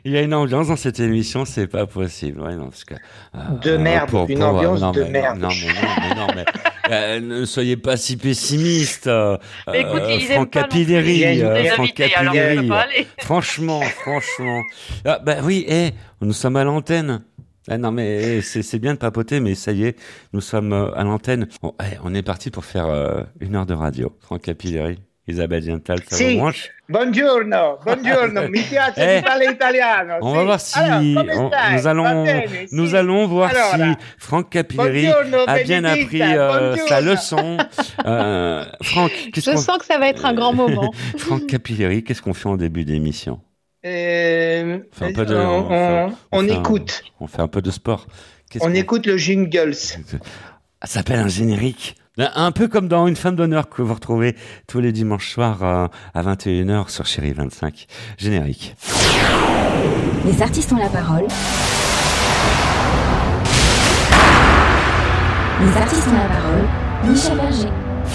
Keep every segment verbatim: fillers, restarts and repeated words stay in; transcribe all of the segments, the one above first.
Il y a une ambiance dans cette émission, c'est pas possible. Ouais, non, parce que, euh, de merde, pour, une pour, ambiance non, de mais, merde. Non, mais non, mais non, mais euh, ne soyez pas si pessimiste. Euh, Mais écoute, ils Franck aiment pas non plus Capilleri, les- euh, les Franck invités, alors ça Capilleri. peut pas aller. Franchement, franchement. Ah, bah oui, eh, nous sommes à l'antenne. Ah non mais eh, c'est, c'est bien de papoter, mais ça y est, nous sommes euh, à l'antenne. Bon, eh, on est parti pour faire euh, une heure de radio. Franck Capilleri, Isabelle Diental, ça Si. vous branche? Buongiorno, buongiorno, mi piace Eh, di parler italiano. On sì. va voir si Alors, come on- stai? nous Va allons bene, nous sì. allons voir Allora, si Franck Capilleri buongiorno, a bien Benedetta, appris euh, buongiorno. sa leçon. Euh, Franck, qu'est-ce Je qu'on sens que ça va être un grand moment. Franck Capilleri, qu'est-ce qu'on fait en début d'émission? Euh, On fait un peu de- on, on fait- on on fait un- écoute, On fait un peu de sport. Qu'est-ce on qu'on- écoute le jingles. Ça s'appelle un générique. Un peu comme dans Une femme d'honneur que vous retrouvez tous les dimanches soirs euh, à vingt et une heures sur Chérie vingt-cinq. Générique. Les artistes ont la parole. Les artistes ont la parole. Michel Berger.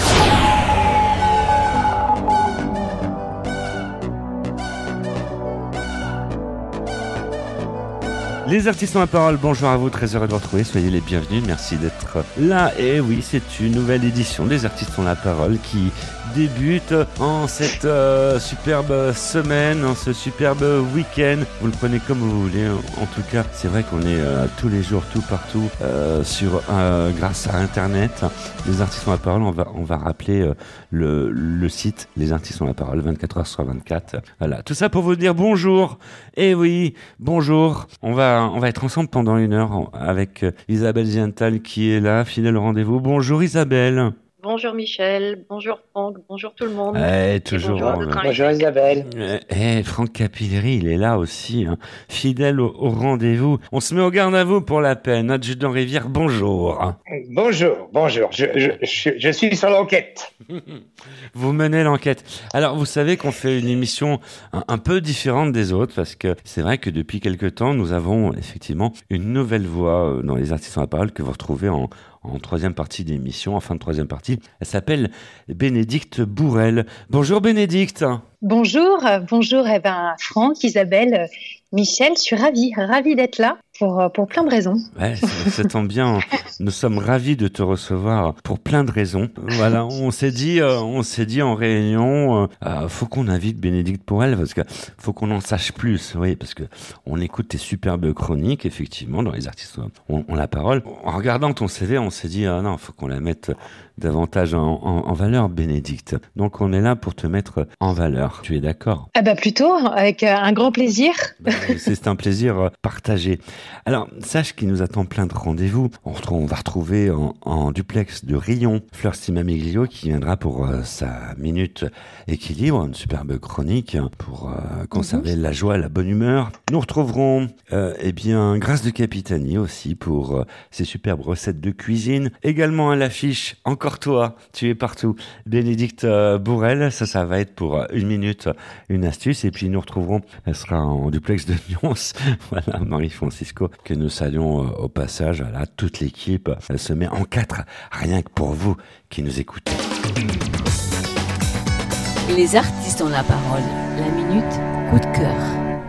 Les artistes ont la parole, bonjour à vous, très heureux de vous retrouver, soyez les bienvenus, merci d'être là. Et oui, c'est une nouvelle édition des artistes ont la parole qui débute en cette euh, superbe semaine, en ce superbe week-end. Vous le prenez comme vous voulez, en tout cas, c'est vrai qu'on est euh, tous les jours, tout partout, euh, sur, euh, grâce à Internet. Les artistes ont la parole, on va, on va rappeler euh, le, le site, les artistes ont la parole, vingt-quatre heures sur vingt-quatre. Voilà, tout ça pour vous dire bonjour. Et oui, bonjour, on va on va être ensemble pendant une heure avec Isabelle Diental qui est là, fidèle au rendez-vous. Bonjour Isabelle. Bonjour Michel, bonjour Franck, bonjour tout le monde. Eh, toujours. bonjour à notre invité. Bonjour Isabelle. Eh, Franck Capilleri, il est là aussi, hein, fidèle au, au rendez-vous. On se met au garde à vous pour la peine. Adjudant Rivière, bonjour. Bonjour, bonjour, je, je, je, je suis sur l'enquête. Vous menez l'enquête. Alors, vous savez qu'on fait une émission un, un peu différente des autres parce que c'est vrai que depuis quelque temps, nous avons effectivement une nouvelle voix euh, dans les artistes en la parole que vous retrouvez en, en troisième partie d'émission, en fin de troisième partie. Elle s'appelle Bénédicte Bourrel. Bonjour Bénédicte. Bonjour, euh, bonjour eh ben, Franck, Isabelle, euh, Michel, je suis ravie, ravie d'être là pour, euh, pour plein de raisons. Ouais, ça, ça tombe bien. Nous sommes ravis de te recevoir pour plein de raisons. Voilà, on s'est dit, euh, on s'est dit en réunion, euh, euh, faut qu'on invite Bénédicte Bourrel parce que faut qu'on en sache plus. Oui, parce que on écoute tes superbes chroniques, effectivement, dans les artistes ont, ont la parole. En regardant ton C V, on s'est dit, ah non, faut qu'on la mette davantage en, en, en valeur, Bénédicte. Donc on est là pour te mettre en valeur. Tu es d'accord? Ah bah plutôt, avec euh, un grand plaisir. Bah, c'est un plaisir euh, partagé. Alors, sache qu'il nous attend plein de rendez-vous. On, retrouve, on va retrouver en, en duplex de Rion Fleur Simamiglio qui viendra pour euh, sa minute équilibre, une superbe chronique pour euh, conserver mmh. la joie, la bonne humeur. Nous retrouverons euh, eh bien Grâce de Capitani aussi pour euh, ses superbes recettes de cuisine. Également à l'affiche, encore toi, tu es partout, Bénédicte euh, Bourrel. Ça, ça va être pour euh, une minute, une astuce. Et puis nous retrouverons, elle sera en duplex de Nyons, voilà, Marie-Francisco, que nous saluons euh, au passage. Voilà, toute l'équipe, elle se met en quatre, rien que pour vous qui nous écoutez. Les artistes ont la parole. La minute coup de cœur.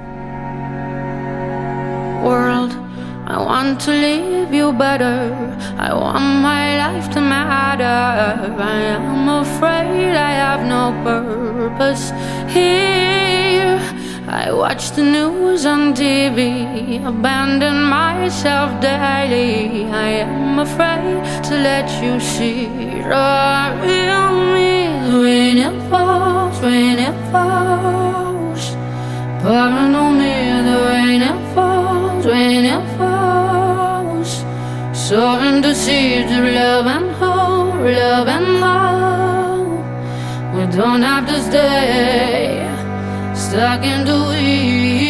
World, I want to leave you better. I want my life to matter. I am afraid I have no purpose here. I watch the news on T V, abandon myself daily. I am afraid to let you see the real me. When it falls, when it falls, pouring on me, the rain it falls, when it falls, sowing the seeds of love and hope, love and hope. We don't have to stay stuck in the weeds.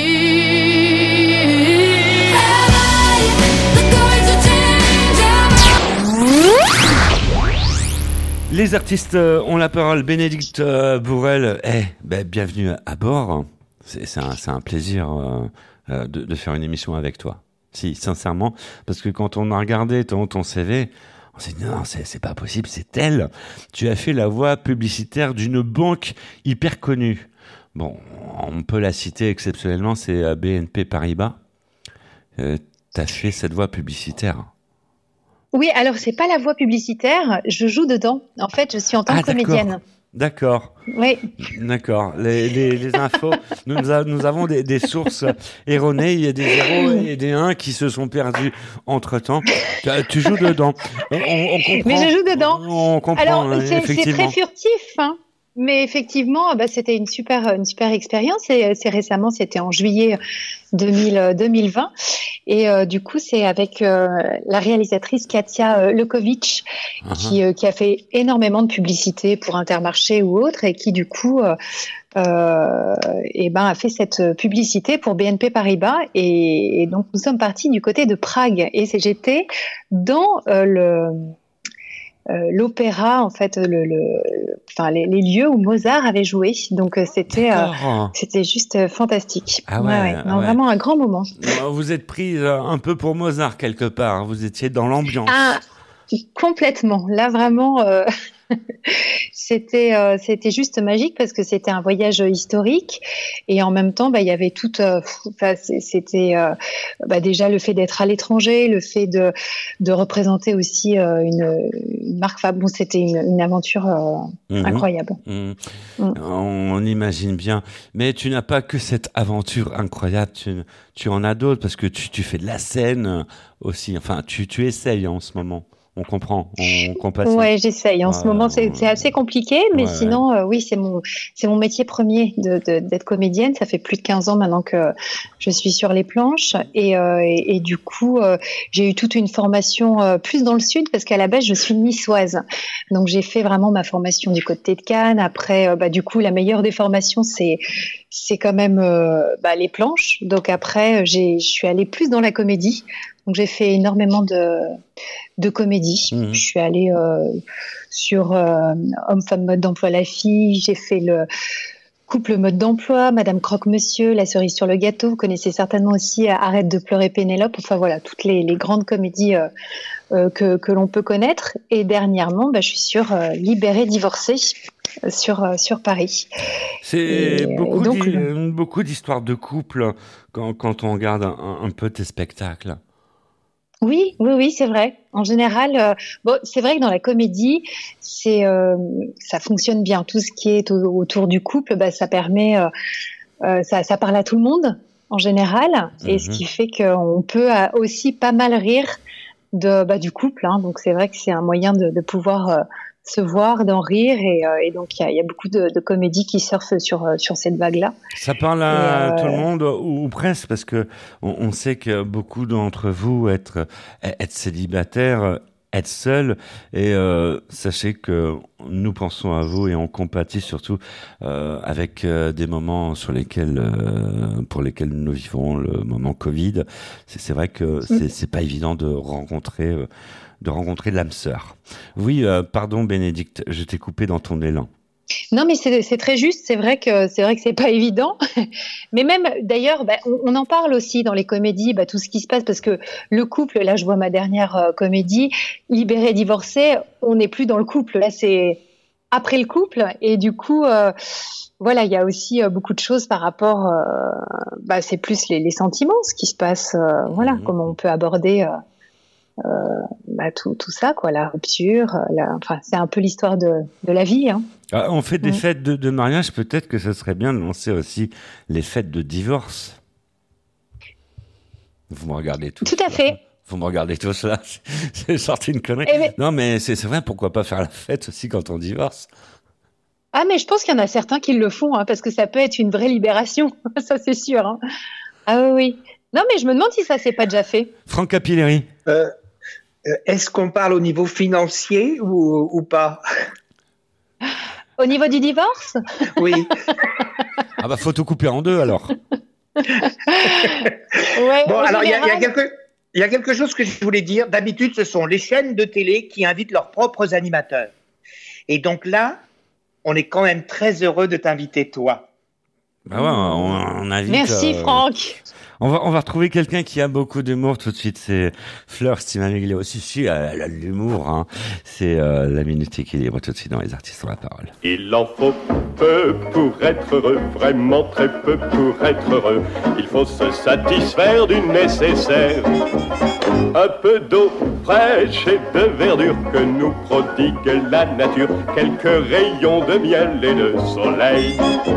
Les artistes ont la parole. Bénédicte Bourrel, eh, ben, bienvenue à bord. C'est, c'est, un, c'est un plaisir euh, de, de faire une émission avec toi. Si, sincèrement, parce que quand on a regardé ton, ton C V, on s'est dit non, c'est, c'est pas possible, c'est elle. Tu as fait la voix publicitaire d'une banque hyper connue. bon, on peut la citer exceptionnellement, c'est B N P Paribas. Euh, tu as fait cette voix publicitaire. Oui, alors c'est pas la voix publicitaire, je joue dedans. En fait, je suis en tant Ah, que comédienne. D'accord. Oui. D'accord. Les, les, les infos, nous, a, nous avons des, des sources erronées. Il y a des zéros et des uns qui se sont perdus entre-temps. Tu, tu joues dedans. On, on comprend. Mais je joue dedans. On comprend, Alors, hein, c'est, c'est effectivement. très furtif, hein. Mais effectivement, bah, c'était une super, une super expérience. Et c'est récemment, c'était en juillet deux mille, deux mille vingt. Et euh, du coup, c'est avec euh, la réalisatrice Katia euh, Lekovic uh-huh. qui, euh, qui a fait énormément de publicité pour Intermarché ou autre, et qui du coup, euh, euh, et ben, a fait cette publicité pour B N P Paribas. Et, et donc, nous sommes partis du côté de Prague. Et c'est, j'étais dans euh, le Euh, l'opéra, en fait, le, le, enfin, les, les lieux où Mozart avait joué. Donc, euh, c'était, euh, c'était juste euh, fantastique. Ah ouais, ouais, ouais. Non, ouais. Vraiment un grand moment. Vous êtes prise un peu pour Mozart quelque part. Vous étiez dans l'ambiance. Ah, complètement. Là, vraiment, euh, c'était, euh, c'était juste magique parce que c'était un voyage historique et en même temps, bah, il y avait tout. Euh, c'était euh, bah, déjà le fait d'être à l'étranger, le fait de de représenter aussi euh, une, une marque. Enfin bon, c'était une, une aventure euh, mmh. incroyable. Mmh. Mmh. On imagine bien. Mais tu n'as pas que cette aventure incroyable. Tu, tu en as d'autres parce que tu, tu fais de la scène aussi. Enfin, tu, tu essayes en ce moment. On comprend, on compatit. Ouais, j'essaye. En ouais, ce moment, c'est, c'est assez compliqué, mais ouais, sinon, ouais. Euh, oui, c'est mon, c'est mon métier premier de, de, d'être comédienne. Ça fait plus de quinze ans maintenant que je suis sur les planches, et, euh, et, et du coup, euh, j'ai eu toute une formation euh, plus dans le sud, parce qu'à la base, je suis niçoise. Donc, j'ai fait vraiment ma formation du côté de Cannes. Après, euh, bah, du coup, la meilleure des formations, c'est, c'est quand même euh, bah, les planches. Donc après, j'ai, je suis allée plus dans la comédie. Donc j'ai fait énormément de de comédie. Mmh. Je suis allée euh, sur euh, Homme-Femme Mode d'Emploi la fille. J'ai fait le Couple Mode d'Emploi, Madame Croque-Monsieur, La cerise sur le gâteau. Vous connaissez certainement aussi Arrête de pleurer Pénélope. Enfin voilà, toutes les, les grandes comédies euh, euh, que que l'on peut connaître. Et dernièrement, bah, je suis sur euh, Libérée divorcée sur euh, sur Paris. C'est et, beaucoup donc, d'hi- le... beaucoup d'histoires de couple quand quand on regarde un, un peu tes spectacles. Oui, oui, oui, c'est vrai. En général, euh, bon, c'est vrai que dans la comédie, c'est, euh, ça fonctionne bien. Tout ce qui est au, autour du couple, bah, ça permet, euh, euh, ça, ça parle à tout le monde en général, mm-hmm. et ce qui fait qu'on peut aussi pas mal rire de, bah, du couple. Hein. Donc c'est vrai que c'est un moyen de, de pouvoir euh, se voir, d'en rire, et, euh, et donc il y, y a beaucoup de, de comédies qui surfent sur sur cette vague-là. Ça parle à euh... tout le monde ou, ou presque, parce que on, on sait que beaucoup d'entre vous être être célibataire, être seul, et euh, sachez que nous pensons à vous et on compatit surtout euh, avec euh, des moments sur lesquels euh, pour lesquels nous vivons, le moment Covid. C'est, c'est vrai que c'est, mmh. c'est pas évident de rencontrer euh, de rencontrer l'âme sœur. Oui, euh, pardon Bénédicte, je t'ai coupé dans ton élan. Non, mais c'est, c'est très juste. C'est vrai que c'est vrai que c'est pas évident. Mais même d'ailleurs, bah, on, on en parle aussi dans les comédies, bah, tout ce qui se passe, parce que le couple. Là, je vois ma dernière euh, comédie, Libérée divorcée. On n'est plus dans le couple. Là, c'est après le couple, et du coup, euh, voilà, il y a aussi euh, beaucoup de choses par rapport. Euh, bah, c'est plus les, les sentiments, ce qui se passe. Euh, voilà, mmh. comment on peut aborder. Euh, Euh, bah, tout, tout ça, quoi, la rupture, la, enfin, c'est un peu l'histoire de, de la vie. Hein. Ah, on fait des mmh. fêtes de, de mariage, peut-être que ce serait bien de lancer aussi les fêtes de divorce. Vous me regardez tous. Tout à fait. Vous me regardez tous là, j'ai sorti une connerie. Mais... Non, mais c'est, c'est vrai, pourquoi pas faire la fête aussi quand on divorce? Ah, mais je pense qu'il y en a certains qui le font, hein, parce que ça peut être une vraie libération, ça c'est sûr. Hein. Ah oui, oui. Non, mais je me demande si ça s'est pas déjà fait. Franck Capilleri. Euh... Est-ce qu'on parle au niveau financier ou, ou pas? Au niveau du divorce? Oui. Ah bah faut tout couper en deux alors. Ouais, bon, alors il général... y, y, quelque, y a quelque chose que je voulais dire. D'habitude, ce sont les chaînes de télé qui invitent leurs propres animateurs. Et donc là, on est quand même très heureux de t'inviter toi. Bah ouais, on, on invite. Merci euh, Franck. On va, on va retrouver quelqu'un qui a beaucoup d'humour tout de suite. C'est Fleur Stimamiglio. Si, si, elle a de l'humour. Hein. C'est euh, la Minute Équilibre tout de suite dans Les Artistes ont la parole. Il en faut peu pour être heureux, vraiment très peu pour être heureux. Il faut se satisfaire du nécessaire. Un peu d'eau fraîche et de verdure que nous prodigue la nature. Quelques rayons de miel et de soleil.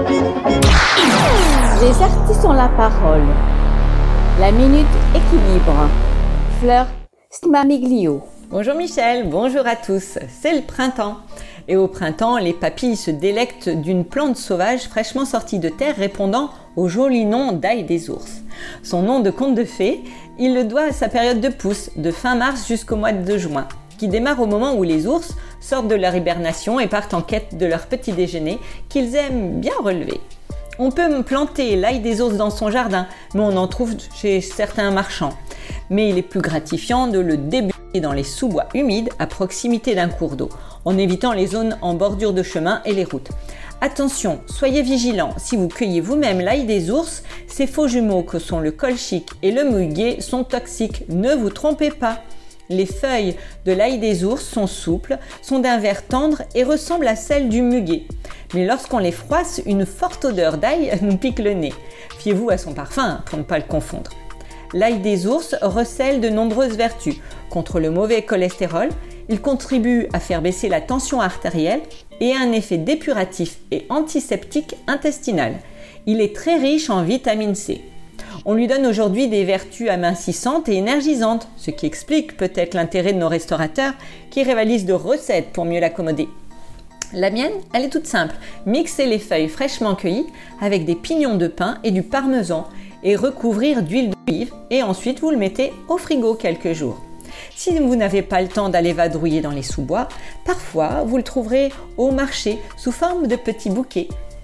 Les artistes ont la parole. La Minute Équilibre. Fleur Stimamiglio. Bonjour Michel, bonjour à tous. C'est le printemps. Et au printemps, les papilles se délectent d'une plante sauvage fraîchement sortie de terre répondant au joli nom d'ail des ours. Son nom de conte de fées, il le doit à sa période de pousse, de fin mars jusqu'au mois de juin, qui démarre au moment où les ours sortent de leur hibernation et partent en quête de leur petit déjeuner qu'ils aiment bien relever. On peut planter l'ail des ours dans son jardin, mais on en trouve chez certains marchands. Mais il est plus gratifiant de le débuter dans les sous-bois humides à proximité d'un cours d'eau, en évitant les zones en bordure de chemin et les routes. Attention, soyez vigilants, si vous cueillez vous-même l'ail des ours, ces faux jumeaux que sont le colchique et le muguet sont toxiques, ne vous trompez pas. Les feuilles de l'ail des ours sont souples, sont d'un vert tendre et ressemblent à celles du muguet. Mais lorsqu'on les froisse, une forte odeur d'ail nous pique le nez. Fiez-vous à son parfum pour ne pas le confondre. L'ail des ours recèle de nombreuses vertus. Contre le mauvais cholestérol, il contribue à faire baisser la tension artérielle et a un effet dépuratif et antiseptique intestinal. Il est très riche en vitamine C. On lui donne aujourd'hui des vertus amincissantes et énergisantes, ce qui explique peut-être l'intérêt de nos restaurateurs qui rivalisent de recettes pour mieux l'accommoder. La mienne, elle est toute simple. Mixez les feuilles fraîchement cueillies avec des pignons de pin et du parmesan et recouvrir d'huile d'olive et ensuite vous le mettez au frigo quelques jours. Si vous n'avez pas le temps d'aller vadrouiller dans les sous-bois, parfois vous le trouverez au marché sous forme de petits bouquets.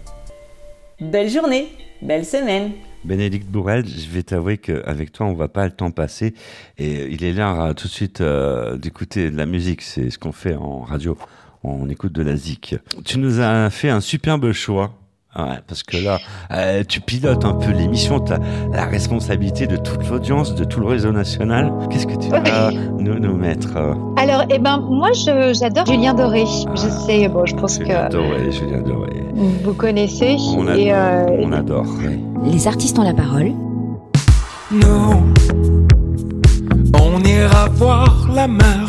Belle journée, belle semaine. Bénédicte Bourrel, je vais t'avouer qu'avec toi, on ne va pas le temps passer. Et il est l'heure tout de suite euh, d'écouter de la musique. C'est ce qu'on fait en radio. On écoute de la zik. Tu nous as fait un superbe choix. Ouais, parce que là, euh, tu pilotes un peu l'émission, tu as la responsabilité de toute l'audience, de tout le réseau national. Qu'est-ce que tu vas nous, nous mettre euh... Alors, eh ben, moi, je, j'adore Julien Doré. Ah, je sais, bon, je pense Julien que Doré, Julien Doré. Vous connaissez. On adore. Et euh... on adore ouais. Les artistes ont la parole. Nous, on ira voir la mer,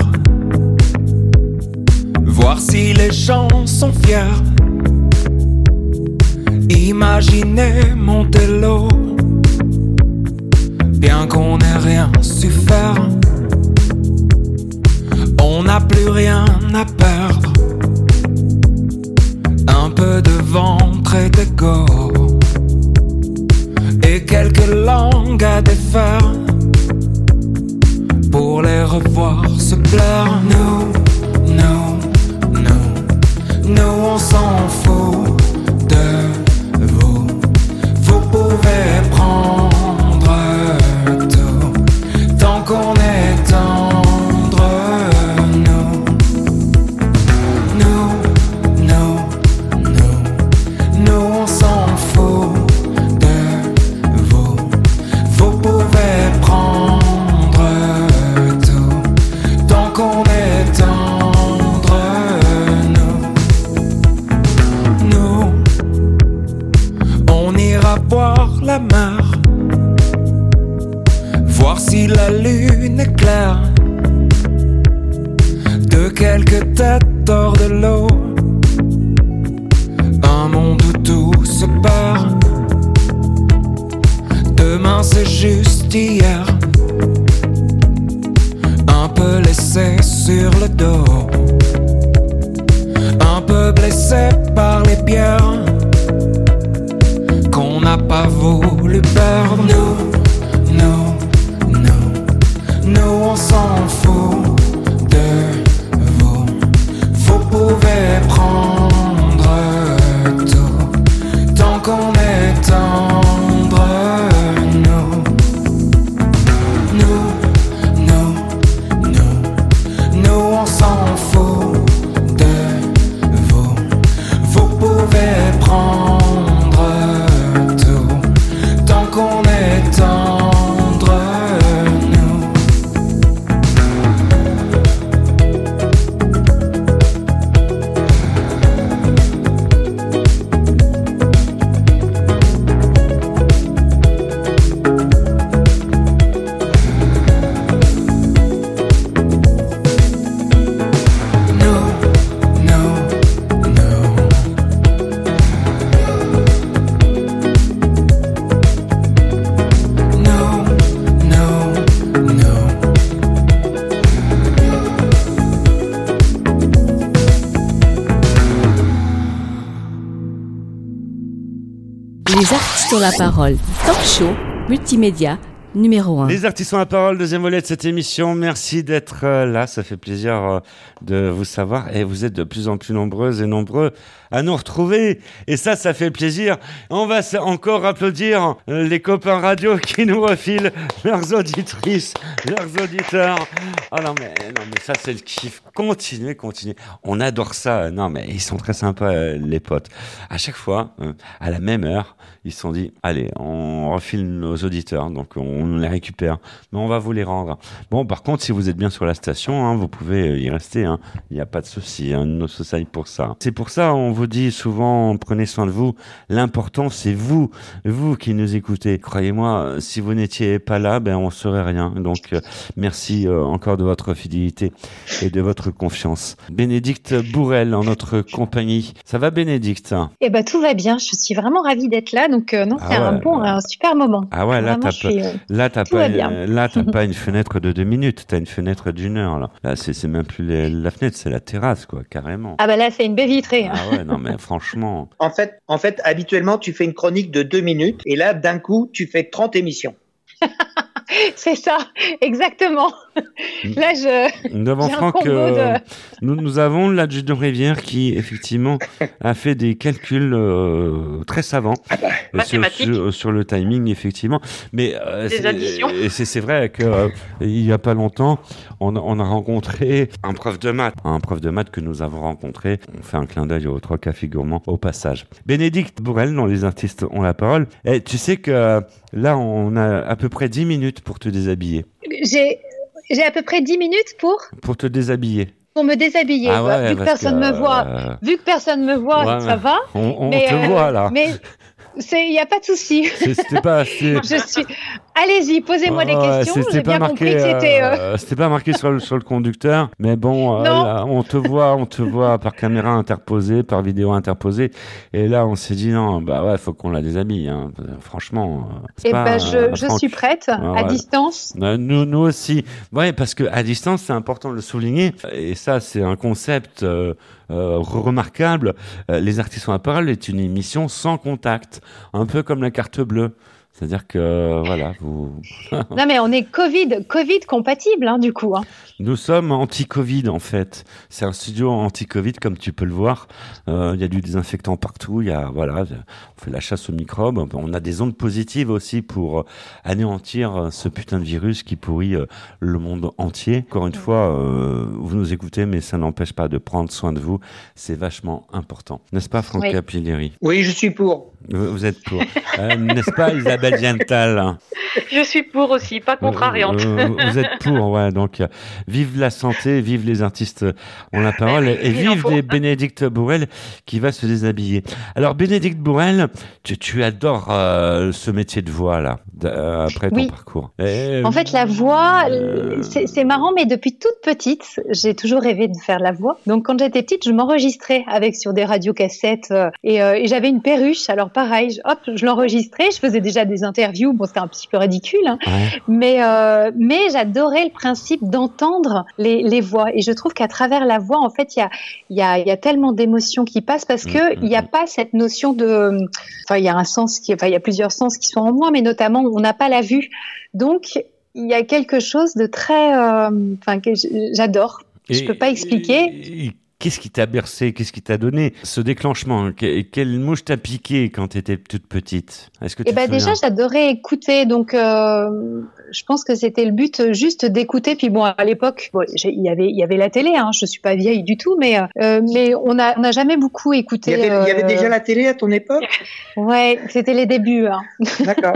voir si les gens sont fiers. Imaginez Montello, bien qu'on n'ait rien su faire. On n'a plus rien à perdre, un peu de ventre et d'ego, et quelques langues à défaire, pour les revoir se plaire. Nous, nous, nous, nous on s'en fout de vous. Vous pouvez prendre tout, tant qu'on est tendre. Nous, nous, nous, nous, nous on s'en fout de vous. Vous pouvez prendre tout, tant qu'on est tendre. Nous, nous, on ira voir la mer, voir si la lune est claire. De quelques têtes hors de l'eau, un monde où tout se perd. Demain c'est juste hier, un peu laissé sur le dos, un peu blessé par les pierres qu'on n'a pas voulu perdre. Nous, nous, nous, nous on s'en fout de vous. Vous pouvez prendre tout, tant qu'on est tendre. Nous, nous, nous, nous, nous on s'en fout de vous. Vous pouvez prendre tout, tant qu'on est tendre. artistes ont la parole. Talk show, multimédia, numéro un. Les artistes ont la parole, deuxième volet de cette émission. Merci d'être euh, là, ça fait plaisir euh, de vous savoir. Et vous êtes de plus en plus nombreuses et nombreux à nous retrouver. Et ça, ça fait plaisir. On va encore applaudir euh, les copains radio qui nous refilent leurs auditrices, leurs auditeurs. Ah non mais, non mais ça c'est le kiff. Continuez, continuez. On adore ça. Non mais ils sont très sympas euh, les potes. À chaque fois, euh, à la même heure, ils se sont dit, allez, on refile nos auditeurs. Donc on les récupère. Mais on va vous les rendre. Bon, par contre, si vous êtes bien sur la station, hein, vous pouvez y rester. Hein. Il n'y a pas de souci. Hein, nos sociétés pour ça. C'est pour ça, on vous dit souvent, prenez soin de vous. L'important, c'est vous, vous qui nous écoutez. Croyez-moi, si vous n'étiez pas là, ben on saurait rien. Donc, euh, merci euh, encore de votre fidélité et de votre confiance. Bénédicte Bourrel en notre compagnie. Ça va, Bénédicte? Eh ben tout va bien. Je suis vraiment ravie d'être là. Donc euh, non, Ah c'est ouais. un bon, un super moment. Ah ouais, là Vraiment, t'as je pas, suis, euh, là t'as tout pas, va bien. euh, là t'as pas une fenêtre de deux minutes, t'as une fenêtre d'une heure là. Là c'est c'est même plus les- la fenêtre, c'est la terrasse quoi, carrément. Ah bah là, c'est une baie vitrée. Ah ouais, non mais franchement. En fait, en fait, habituellement, tu fais une chronique de deux minutes et là, d'un coup, tu fais trente émissions. C'est ça, exactement. Là, je. Nous avons J'ai un Franck, combo euh, de- nous, nous avons l'adjudant Rivière qui effectivement a fait des calculs euh, très savants Ah bah, euh, sur, Mathématiques. sur, sur le timing effectivement. Mais euh, Des c'est- additions. et c'est c'est vrai que euh, il y a pas longtemps, on, a- on a rencontré un prof de maths, un prof de maths que nous avons rencontré. On fait un clin d'œil aux trois cafés gourmands au passage. Bénédicte Bourrel, dont les artistes ont la parole. Et tu sais que euh, là, on a à peu près dix minutes pour te déshabiller. J'ai, j'ai à peu près dix minutes pour, Pour te déshabiller. pour me déshabiller. Ah Bah, ouais, vu que parce personne que, me voit, euh, vu que personne me voit, Ouais, ça va. On, on mais te euh, voit là. Mais c'est, il y a pas de souci. C'est- C'était pas assez. Je suis. Allez-y, posez-moi des Ouais, questions. c'était J'ai pas bien marqué, compris que c'était. euh, euh, c'était pas marqué sur le, sur le conducteur, mais bon, euh, Non. là, on te voit, on te voit par caméra interposée, par vidéo interposée, et là, on s'est dit non, bah ouais, faut qu'on la déshabille, hein. Franchement. euh, c'est Eh pas, ben, je, euh, je Franck. suis prête, Ah à ouais. distance. Euh, Nous, nous aussi. Ouais, parce que à distance, c'est important de le souligner. Et ça, c'est un concept euh, euh, remarquable. Euh, Les artistes ont la parole est une émission sans contact, un peu comme la carte bleue. C'est-à-dire que euh, voilà, vous. Non, mais on est Covid, Covid compatible, hein, du coup. Hein. Nous sommes anti-Covid en fait. C'est un studio anti-Covid comme tu peux le voir. Euh, Il y a du désinfectant partout. Il y a voilà, on fait la chasse aux microbes. On a des ondes positives aussi pour euh, anéantir euh, ce putain de virus qui pourrit euh, le monde entier. Encore une fois, euh, vous nous écoutez, mais ça n'empêche pas de prendre soin de vous. C'est vachement important, n'est-ce pas, Franck Oui. Capilleri? Oui, je suis pour. Vous, vous êtes pour, Euh, n'est-ce pas, Isabelle Gental? Je suis pour aussi, pas contrariante. Euh, euh, vous êtes pour, ouais. Donc, euh, vive la santé, vive les artistes ont la parole et, et Il en vive faut. les Bénédicte Bourrel qui va se déshabiller. Alors, Bénédicte Bourrel, tu, tu adores euh, ce métier de voix là, d- euh, après ton Oui. parcours. Et, En fait, la voix, euh, c'est c'est marrant, mais depuis toute petite, j'ai toujours rêvé de faire la voix. Donc, quand j'étais petite, je m'enregistrais avec sur des radiocassettes euh, et, euh, et j'avais une perruche. Alors, pareil, je- hop, je l'enregistrais. Je faisais déjà des interviews. Bon, c'était un petit peu ridicule, hein, ouais. mais euh, mais j'adorais le principe d'entendre les, les voix. Et je trouve qu'à travers la voix, en fait, il y a il y a il y a tellement d'émotions qui passent parce que Mm, mm, il n'y a mm. pas cette notion de, enfin, il y a un sens qui, enfin, il y a plusieurs sens qui sont en moi, mais notamment, on n'a pas la vue. Donc, il y a quelque chose de très, euh, enfin, que j- j'adore. Je Et- peux pas expliquer. et- Qu'est-ce qui t'a bercé? Qu'est-ce qui t'a donné ce déclenchement? Que- Quelle mouche t'a piqué quand tu étais toute petite? Est-ce que tu Eh ben te déjà, souviens? j'adorais écouter, donc euh, je pense que c'était le but, euh, juste d'écouter. Puis bon, à l'époque, bon, j'ai- il y avait, il y avait la télé. Hein, je suis pas vieille du tout, mais euh, mais on a, on a jamais beaucoup Il écouté. y avait, il y avait euh, déjà la télé à ton époque? Ouais, c'était les débuts. Hein. D'accord.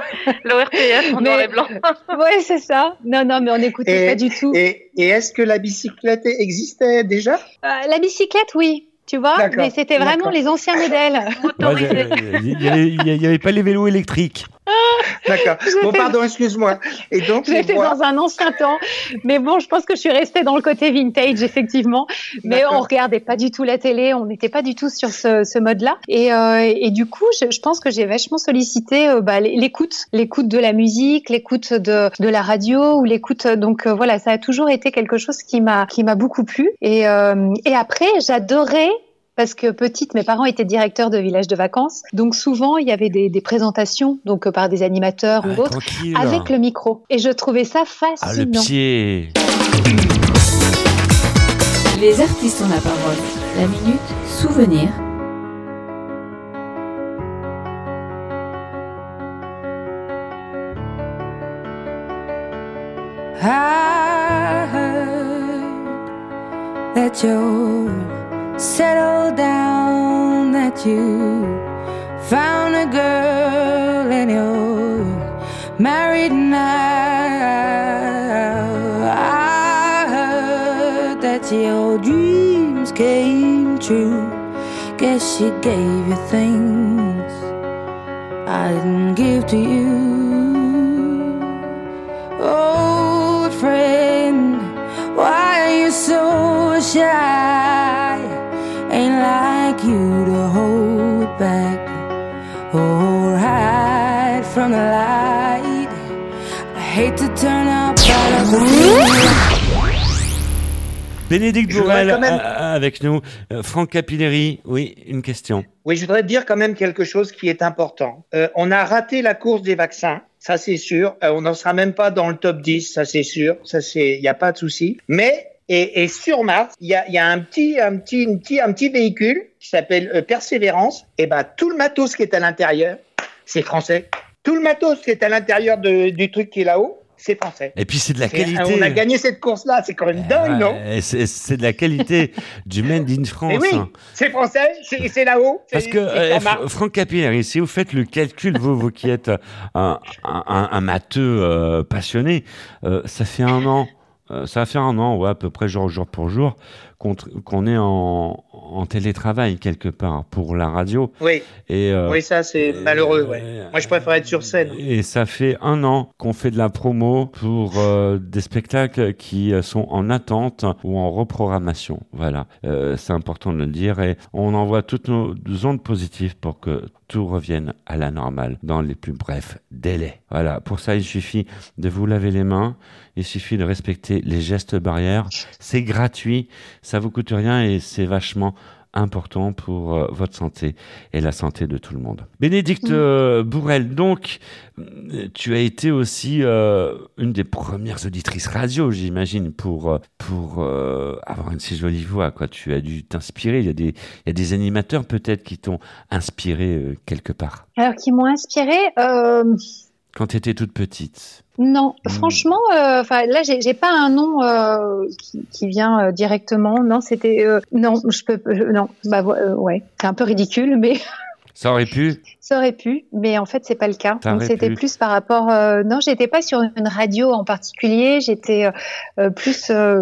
L'O R T F en Mais- noir et blanc. Ouais, c'est ça. Non, non, mais on n'écoutait Et- pas du tout. Et, et est-ce que la bicyclette existait déjà? Euh, la bicyclette, oui. Tu vois, D'accord, mais c'était vraiment d'accord. les anciens modèles. Ouais, Motorisé. il y avait, il y avait pas les vélos électriques. D'accord. Bon, J'étais- pardon, excuse-moi. Et donc, les J'étais voix- dans un ancien temps, mais bon, je pense que je suis restée dans le côté vintage, effectivement. Mais D'accord. on regardait pas du tout la télé, on n'était pas du tout sur ce, ce mode-là. Et, euh, et du coup, je, je pense que j'ai vachement sollicité euh, bah, l'écoute, l'écoute de la musique, l'écoute de, de la radio ou l'écoute. Donc euh, voilà, ça a toujours été quelque chose qui m'a qui m'a beaucoup plu. Et, euh, et après, j'adorais parce que petite, mes parents étaient directeurs de village de vacances, donc souvent il y avait des, des présentations, donc euh, par des animateurs Ah, ou autres, tranquille. avec le micro. Et je trouvais ça Ah, le fascinant. pied. Les artistes ont la parole. La minute souvenir. I heard that you're settled down, that you found a girl and you're married now. I heard that your dreams came true. Guess she gave you things I didn't give to you. Oh, friend, why are you so shy? Ain't like you to hold back or hide from the light. I hate to turn up out of the Bénédicte Je voudrais Bourrel quand même- euh, avec nous. Euh, Franck Capilleri, oui, une question. Oui, je voudrais dire quand même quelque chose qui est important. Euh, on a raté la course des vaccins, ça c'est sûr. Euh, on n'en sera même pas dans le top dix, ça c'est sûr. Ça c'est, il n'y a pas de souci. Mais et, et sur Mars, il y a, il y a un petit, un petit, un petit, un petit véhicule qui s'appelle euh, Persévérance. Et ben tout le matos qui est à l'intérieur, c'est français. Tout le matos qui est à l'intérieur de, du truc qui est là-haut, c'est français. Et puis c'est de la C'est- qualité. On a gagné cette course-là, c'est quand même dingue, non? Ouais, c'est, c'est de la qualité du Made in France. Mais oui, hein. c'est français, c'est c'est là-haut. c'est- Parce que c'est euh, sur Mars. F- Franck Capilleri, si vous faites le calcul, vous, vous qui êtes un, un, un, un matheux euh, passionné, euh, ça fait un an, euh, ça va faire un an, ouais, à peu près jour, jour pour jour, qu'on, tr- qu'on est en, en télétravail quelque part pour la radio. Oui, Et, euh, oui, ça c'est malheureux. Ouais. euh, Moi, je préfère être sur scène. Et ça fait un an qu'on fait de la promo pour euh, des spectacles qui euh, sont en attente ou en reprogrammation. Voilà, euh, c'est important de le dire. Et on envoie toutes nos ondes positives pour que tout revienne à la normale dans les plus brefs délais. Voilà, pour ça, il suffit de vous laver les mains. Il suffit de respecter les gestes barrières. C'est gratuit, ça vous coûte rien et c'est vachement important pour euh, votre santé et la santé de tout le monde. Bénédicte euh, Bourrel, donc, euh, tu as été aussi euh, une des premières auditrices radio, j'imagine, pour, euh, pour euh, avoir une si jolie voix, quoi. Tu as dû t'inspirer. Il y a des, il y a des animateurs peut-être qui t'ont inspiré euh, quelque part. Alors, qui m'ont inspirée, euh, Quand tu étais toute petite. non, Hmm. franchement, euh, enfin là, j'ai j'ai pas un nom euh, qui, qui vient euh, directement. Non, c'était euh, non, je peux, je- non, bah vo- euh, ouais, c'est un peu ridicule, mais Ça aurait pu. ça aurait pu. Mais en fait, c'est pas le cas. Ça Donc aurait c'était pu. plus par rapport. Euh, non, j'étais pas sur une radio en particulier. J'étais euh, euh, plus. Euh,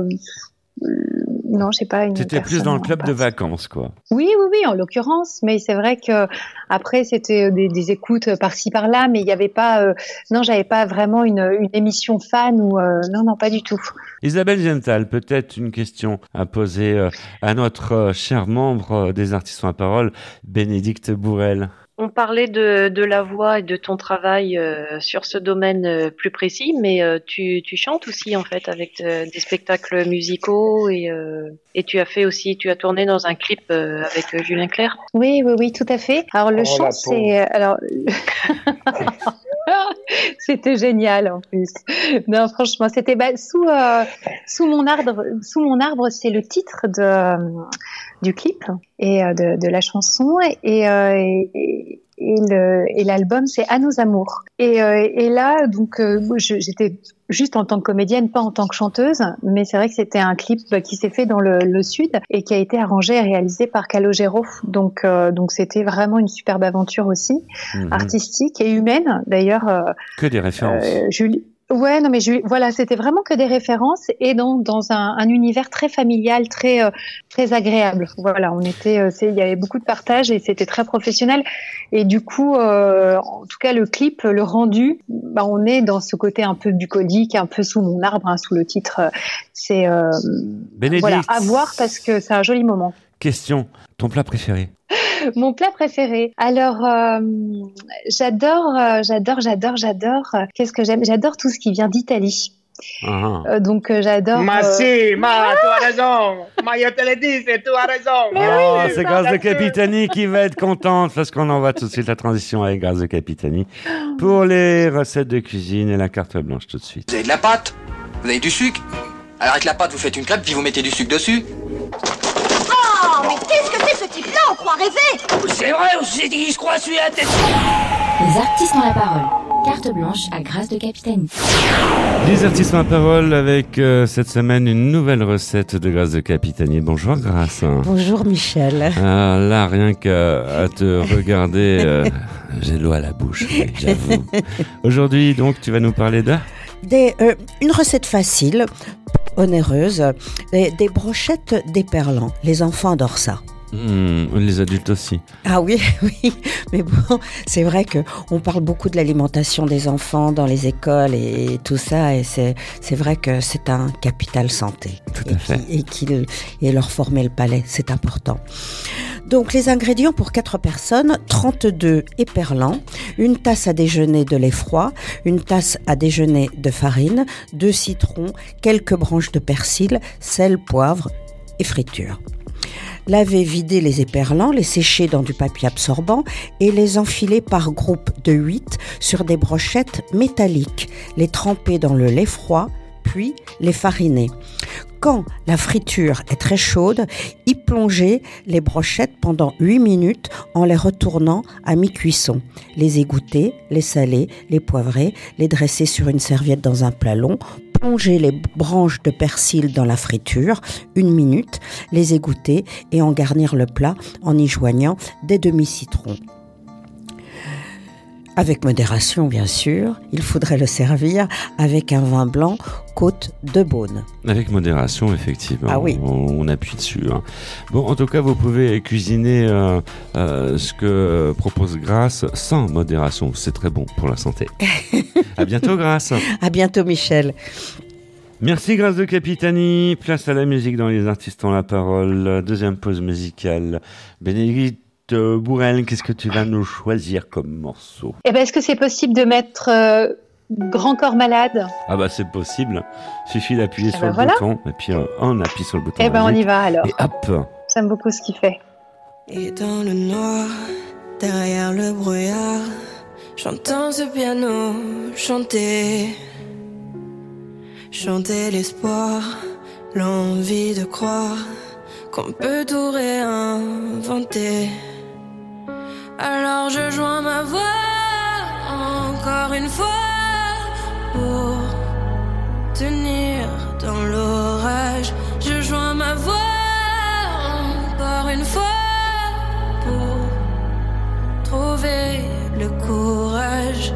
non, je sais pas. Tu étais plus dans le club de vacances, quoi. Oui, oui, oui, en l'occurrence. Mais c'est vrai que après, c'était des, des écoutes par-ci par-là, mais il n'y avait pas. Euh, non, j'avais pas vraiment une, une émission fan ou euh, non, non, pas du tout. Isabelle Gental, peut-être une question à poser euh, à notre euh, cher membre euh, des Artistes ont la parole, Bénédicte Bourrel. On parlait de, de la voix et de ton travail euh, sur ce domaine euh, plus précis, mais euh, tu, tu chantes aussi en fait avec euh, des spectacles musicaux et, euh, et tu as fait aussi, tu as tourné dans un clip euh, avec euh, Julien Clerc. Oui, oui, oui, tout à fait. Alors le Oh, chant, la c'est alors c'était génial en plus. Non, franchement, c'était bah, sous euh, sous mon arbre, sous mon arbre, c'est le titre de euh, du clip et euh, de, de la chanson et euh, et, et, et le et l'album c'est À nos amours. Et euh, et là donc euh, moi, je- j'étais juste en tant que comédienne, pas en tant que chanteuse, mais c'est vrai que c'était un clip bah, qui s'est fait dans le, le sud et qui a été arrangé et réalisé par Calogero. Donc, euh, donc c'était vraiment une superbe aventure aussi, Mhm. artistique et humaine. D'ailleurs, euh, Que des références. euh, Julie. Ouais, non mais Julie, voilà, c'était vraiment que des références et donc dans un, un univers très familial, très euh, très agréable. Voilà, on était, euh, c'est- il y avait beaucoup de partage et c'était très professionnel. Et du coup, euh, en tout cas, le clip, le rendu, bah, on est dans ce côté un peu bucolique, un peu sous mon arbre, hein, sous le titre. euh, C'est euh, Bénédicte, voilà, à voir parce que c'est un joli moment. question, ton plat préféré? Mon plat préféré. Alors, euh, j'adore, euh, j'adore, j'adore, j'adore. euh, Qu'est-ce que j'aime? J'adore tout ce qui vient d'Italie. Ah. Euh, donc euh, j'adore. Ma euh, si, ma, tu as raison. Ma, je te l'ai dit, c'est tu as raison. Oh, Oui, c'est ça, Grâce de bien sûr. Capitani qui va être contente parce qu'on envoie tout de suite la transition avec Grâce de Capitani pour les recettes de cuisine et la carte blanche tout de suite. Vous avez de la pâte? Vous avez du sucre? Alors avec la pâte, vous faites une crêpe, puis vous mettez du sucre dessus. Oh, mais qu'est-ce que c'est ce type-là? On croit rêver. C'est vrai, on s'est dit, il se croit celui à la tête. Les artistes ont la parole. Carte blanche à Grâce de Capitani. Les artistes ont la parole avec euh, cette semaine une nouvelle recette de Grâce de Capitani. Bonjour Grâce. Bonjour Michel. Ah, là, rien qu'à à te regarder, euh, j'ai l'eau à la bouche, oui, j'avoue. Aujourd'hui, donc, tu vas nous parler de... Des, euh, une recette facile, onéreuse, des, des brochettes d'éperlans. Les enfants adorent ça. Mmh, les adultes aussi. Ah oui, oui, mais bon, c'est vrai que on parle beaucoup de l'alimentation des enfants dans les écoles et tout ça, et c'est c'est vrai que c'est un capital santé. Tout à et fait. Qui, et qu'il et leur former le palais, c'est important. Donc les ingrédients pour quatre personnes: trente-deux éperlans, une tasse à déjeuner de lait froid, une tasse à déjeuner de farine, deux citrons, quelques branches de persil, sel, poivre et friture. Laver, vider les éperlans, les sécher dans du papier absorbant et les enfiler par groupe de huit sur des brochettes métalliques, les tremper dans le lait froid, puis les fariner. Quand la friture est très chaude, y plonger les brochettes pendant huit minutes en les retournant à mi-cuisson. Les égoutter, les saler, les poivrer, les dresser sur une serviette dans un plat long, plonger les branches de persil dans la friture, une minute, les égoutter et en garnir le plat en y joignant des demi-citrons. Avec modération, bien sûr, il faudrait le servir avec un vin blanc Côte de Beaune. Avec modération, effectivement. Ah oui. On, on appuie dessus. Hein. Bon, en tout cas, vous pouvez cuisiner euh, euh, ce que propose Grâce sans modération. C'est très bon pour la santé. À bientôt, Grâce. À bientôt, Michel. Merci Grâce de Capitani. Place à la musique dans Les artistes ont la parole. Deuxième pause musicale. Bénédicte Bourrel, qu'est-ce que tu vas nous choisir comme morceau? Eh ben, est-ce que c'est possible de mettre euh, Grand Corps Malade? Ah bah c'est possible. Suffit d'appuyer Eh sur ben le voilà. bouton et puis euh, on appuie sur le bouton. Eh ben, on magique. y va alors. Et hop. J'aime beaucoup ce qu'il fait. Et dans le noir, derrière le brouillard, j'entends ce piano chanter. Chanter l'espoir, l'envie de croire qu'on peut tout réinventer. Alors je joins ma voix encore une fois pour tenir dans l'orage. Je joins ma voix encore une fois pour trouver le courage.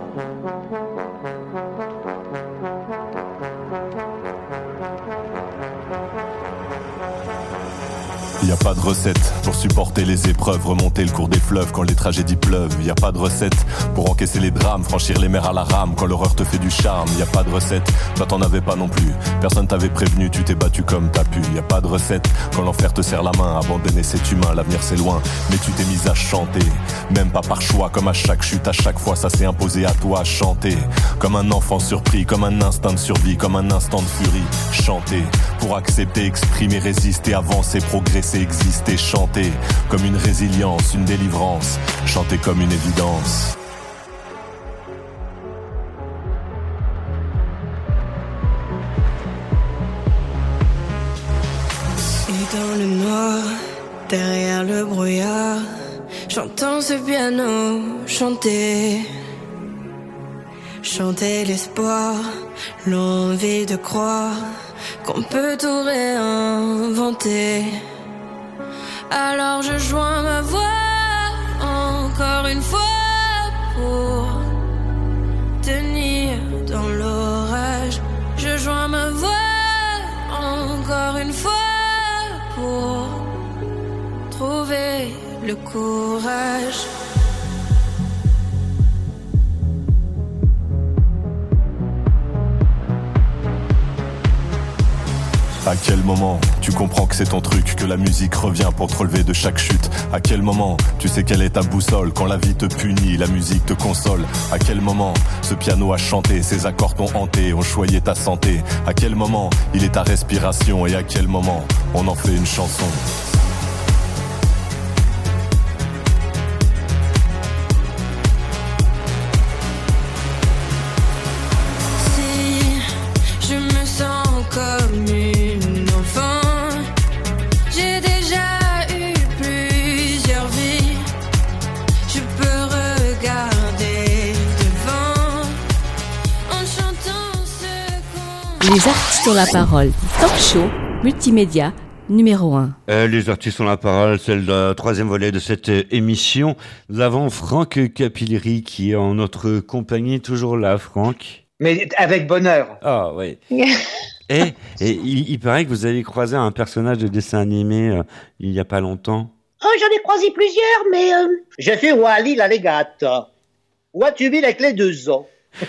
Y a pas de recette pour supporter les épreuves, remonter le cours des fleuves quand les tragédies pleuvent. Y a pas de recette pour encaisser les drames, franchir les mers à la rame quand l'horreur te fait du charme. Y a pas de recette, toi t'en avais pas non plus. Personne t'avait prévenu, tu t'es battu comme t'as pu. Y a pas de recette quand l'enfer te serre la main, abandonner c'est humain, l'avenir c'est loin. Mais tu t'es mise à chanter, même pas par choix, comme à chaque chute, à chaque fois ça s'est imposé à toi. Chanter comme un enfant surpris, comme un instinct de survie, comme un instant de furie. Chanter pour accepter, exprimer, résister, avancer, progresser, exister, chanter comme une résilience, une délivrance, chanter comme une évidence. Et dans le noir, derrière le brouillard, j'entends ce piano chanter. Chanter l'espoir, l'envie de croire qu'on peut tout réinventer. Alors je joins ma voix encore une fois pour tenir dans l'orage. Je joins ma voix encore une fois pour trouver le courage. À quel moment tu comprends que c'est ton truc, que la musique revient pour te relever de chaque chute? À quel moment tu sais quelle est ta boussole? Quand la vie te punit, la musique te console. À quel moment ce piano a chanté, ses accords t'ont hanté, ont choyé ta santé? À quel moment il est ta respiration? Et à quel moment on en fait une chanson? Comme une enfant, j'ai déjà eu plusieurs vies. Je peux regarder devant en chantant ce qu'on... Les artistes ont la parole. Talk show, multimédia, numéro un. Euh, les artistes ont la parole, c'est le troisième volet de cette euh, émission. Nous avons Franck Capilleri qui est en notre compagnie, toujours là, Franck. Mais avec bonheur. Ah oui. Et, et il, il paraît que vous avez croisé un personnage de dessin animé euh, il y a pas longtemps. Oh, j'en ai croisé plusieurs, mais euh... j'ai fait Wally l'alligator. Où as-tu mis les clés de zoo?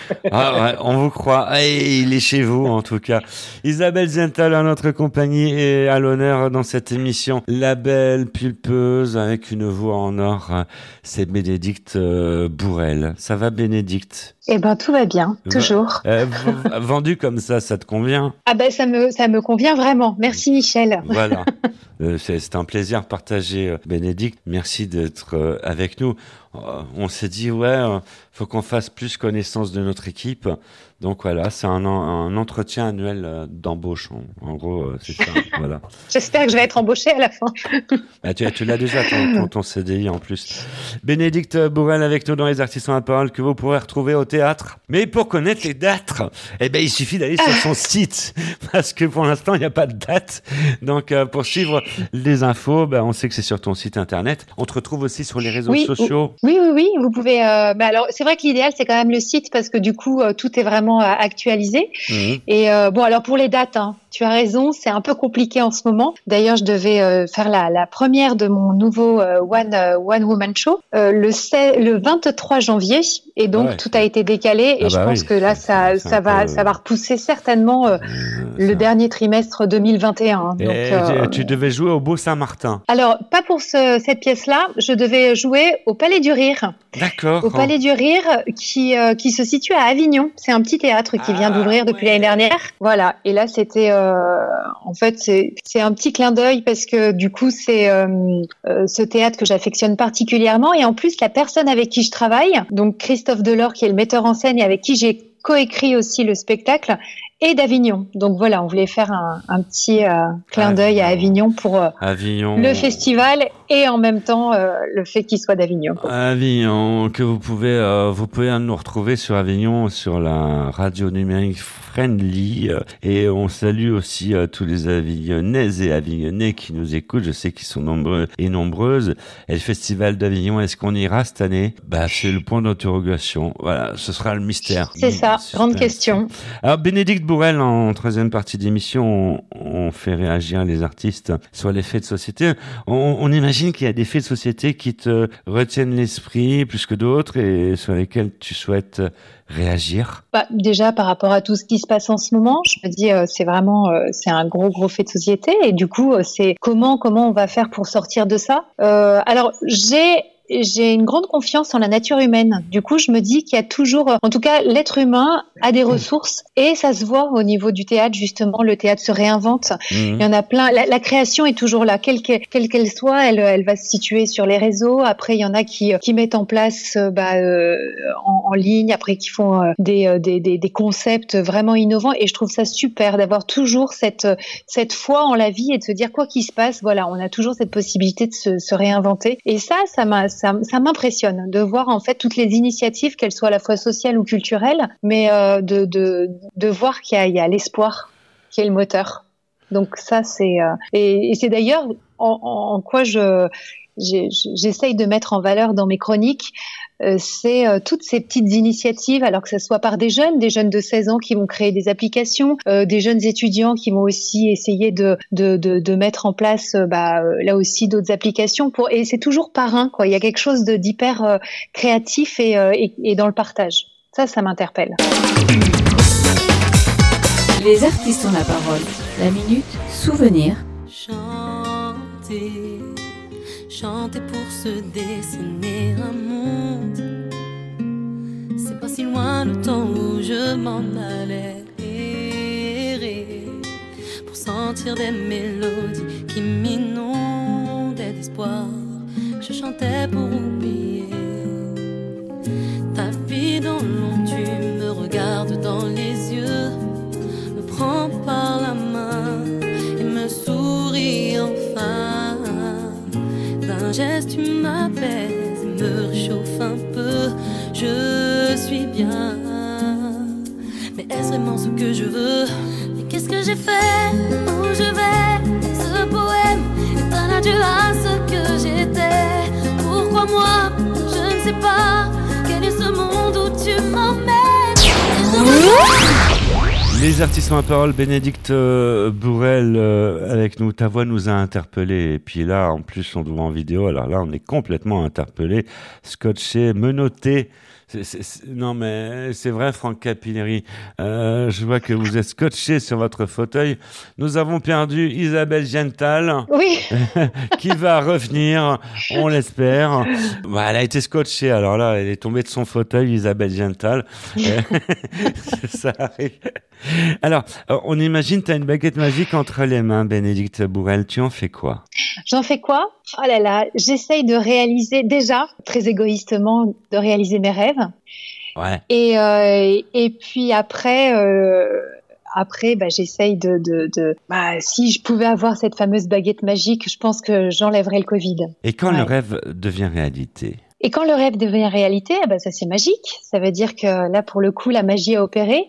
Ah ouais, on vous croit. Et il est chez vous, en tout cas. Isabelle Ziental à notre compagnie et à l'honneur dans cette émission. La belle pulpeuse avec une voix en or, c'est Bénédicte euh, Bourrel. Ça va, Bénédicte? Eh ben, tout va bien, toujours. Euh, vendu comme ça, ça te convient? Ah ben, ça me, ça me convient vraiment. Merci, Michel. Voilà. Euh, c'est, c'est un plaisir partagé, euh, Bénédicte. Merci d'être euh, avec nous. Euh, on s'est dit, ouais, euh, faut qu'on fasse plus connaissance de notre équipe. Donc voilà, c'est un, un entretien annuel euh, d'embauche. En, en gros, euh, c'est ça. Voilà. J'espère que je vais être embauchée à la fin. Bah, tu, tu l'as déjà, ton, ton, ton C D I en plus. Bénédicte Bourrel avec nous dans Les Artistes ont la parole, que vous pourrez retrouver au théâtre. Mais pour connaître les dates, eh ben, il suffit d'aller sur son site. Parce que pour l'instant, il n'y a pas de date. Donc, euh, pour suivre les infos, ben, on sait que c'est sur ton site internet. On te retrouve aussi sur les réseaux oui, sociaux. Oui, oui, oui. Vous pouvez. Euh, bah alors, c'est vrai que l'idéal, c'est quand même le site parce que du coup, euh, tout est vraiment euh, actualisé. Mmh. Et euh, bon, alors pour les dates, hein, tu as raison, c'est un peu compliqué en ce moment. D'ailleurs, je devais euh, faire la, la première de mon nouveau euh, One euh, One Woman Show euh, le, le vingt-trois janvier, et donc ouais. tout a été décalé. Et ah je bah pense oui. que là, ça, ça va, peu... ça va repousser certainement euh, euh, le ça... dernier trimestre deux mille vingt et un. Et donc, euh... tu devais jouer au Beau Saint-Martin. Alors, pas pour ce, cette pièce-là. Je devais jouer au Palais du Rire. D'accord. Au Palais du Rire, qui euh, qui se situe à Avignon. C'est un petit théâtre qui ah, vient d'ouvrir depuis ouais. l'année dernière. Voilà. Et là, c'était, euh, en fait, c'est c'est un petit clin d'œil parce que du coup, c'est euh, euh, ce théâtre que j'affectionne particulièrement. Et en plus, la personne avec qui je travaille, donc Christophe Delors, qui est le metteur en scène et avec qui j'ai coécrit aussi le spectacle, et d'Avignon. Donc voilà, on voulait faire un, un petit euh, clin d'œil à Avignon pour euh, Avignon. le festival et en même temps euh, le fait qu'il soit d'Avignon. Avignon, que vous pouvez euh, vous pouvez nous retrouver sur Avignon sur la radio numérique Friendly, euh, et on salue aussi euh, tous les Avignonnaises et Avignonnais qui nous écoutent. Je sais qu'ils sont nombreux et nombreuses. Et le festival d'Avignon, est-ce qu'on ira cette année? Bah c'est le point d'interrogation. Voilà, ce sera le mystère. C'est ça, grande question. Alors Bénédicte Bourrel, en troisième partie d'émission, on, on fait réagir les artistes sur les faits de société. On, on imagine qu'il y a des faits de société qui te retiennent l'esprit plus que d'autres et sur lesquels tu souhaites réagir. Bah, déjà, par rapport à tout ce qui se passe en ce moment, je me dis euh, c'est vraiment euh, c'est un gros gros fait de société et du coup euh, c'est comment comment on va faire pour sortir de ça. Euh, alors j'ai J'ai une grande confiance en la nature humaine. Du coup, je me dis qu'il y a toujours, en tout cas, l'être humain a des ressources et ça se voit au niveau du théâtre, justement, le théâtre se réinvente. Mmh. Il y en a plein. La, la création est toujours là, quelle qu'elle, quelle qu'elle soit, elle, elle va se situer sur les réseaux. Après, il y en a qui, qui mettent en place bah, euh, en, en ligne, après qui font euh, des, des, des, des concepts vraiment innovants. Et je trouve ça super d'avoir toujours cette, cette foi en la vie et de se dire quoi qu'il se passe, voilà, on a toujours cette possibilité de se, se réinventer. Et ça, ça m'a Ça, ça m'impressionne de voir en fait toutes les initiatives, qu'elles soient à la fois sociales ou culturelles, mais euh, de, de, de voir qu'il y a, il y a l'espoir qui est le moteur. Donc ça, c'est euh, et, et c'est d'ailleurs en, en quoi je j'ai, j'essaye de mettre en valeur dans mes chroniques, euh, c'est euh, toutes ces petites initiatives, alors que ce soit par des jeunes, des jeunes de seize ans qui vont créer des applications, euh, des jeunes étudiants qui vont aussi essayer de de de, de mettre en place, euh, bah là aussi d'autres applications pour et c'est toujours par un quoi. Il y a quelque chose de d'hyper euh, créatif et, euh, et et dans le partage. Ça, ça m'interpelle. Les artistes ont la parole. La minute souvenir. Chanter, chanter pour se dessiner un monde. C'est pas si loin le temps où je m'en allais errer pour sentir des mélodies qui m'inondaient d'espoir. Je chantais pour oublier ta vie dans l'ombre. Tu me regardes dans les yeux, me prends par la main et me souris enfin. D'un geste tu m'apaises, me réchauffe un peu. Je suis bien, mais est-ce vraiment ce que je veux? Mais qu'est-ce que j'ai fait? Où je vais? Ce poème est un adieu à ce que j'étais. Pourquoi moi? Je ne sais pas. Quel est ce monde où tu m'emmènes? Les artistes ont la parole. Bénédicte euh, Bourrel euh, avec nous. Ta voix nous a interpellés. Et puis là, en plus, on te voit en vidéo. Alors là, on est complètement interpellés, scotchés, menottés. C'est, c'est, c'est, non mais c'est vrai, Franck Capilleri. Euh, je vois que vous êtes scotché sur votre fauteuil. Nous avons perdu Isabelle Gental. Oui. Qui va revenir, on l'espère. Bah, elle a été scotchée. Alors là, elle est tombée de son fauteuil, Isabelle Gental. Ça arrive. Alors, on imagine, tu as une baguette magique entre les mains, Bénédicte Bourrel. Tu en fais quoi? J'en fais quoi? Oh là là, j'essaye de réaliser, déjà, très égoïstement, de réaliser mes rêves. Ouais. Et, euh, et puis après, euh, après, bah, j'essaye de, de, de, bah, si je pouvais avoir cette fameuse baguette magique, je pense que j'enlèverais le Covid. Et quand ouais. le rêve devient réalité? Et quand le rêve devient réalité, bah, ça c'est magique. Ça veut dire que là, pour le coup, la magie a opéré.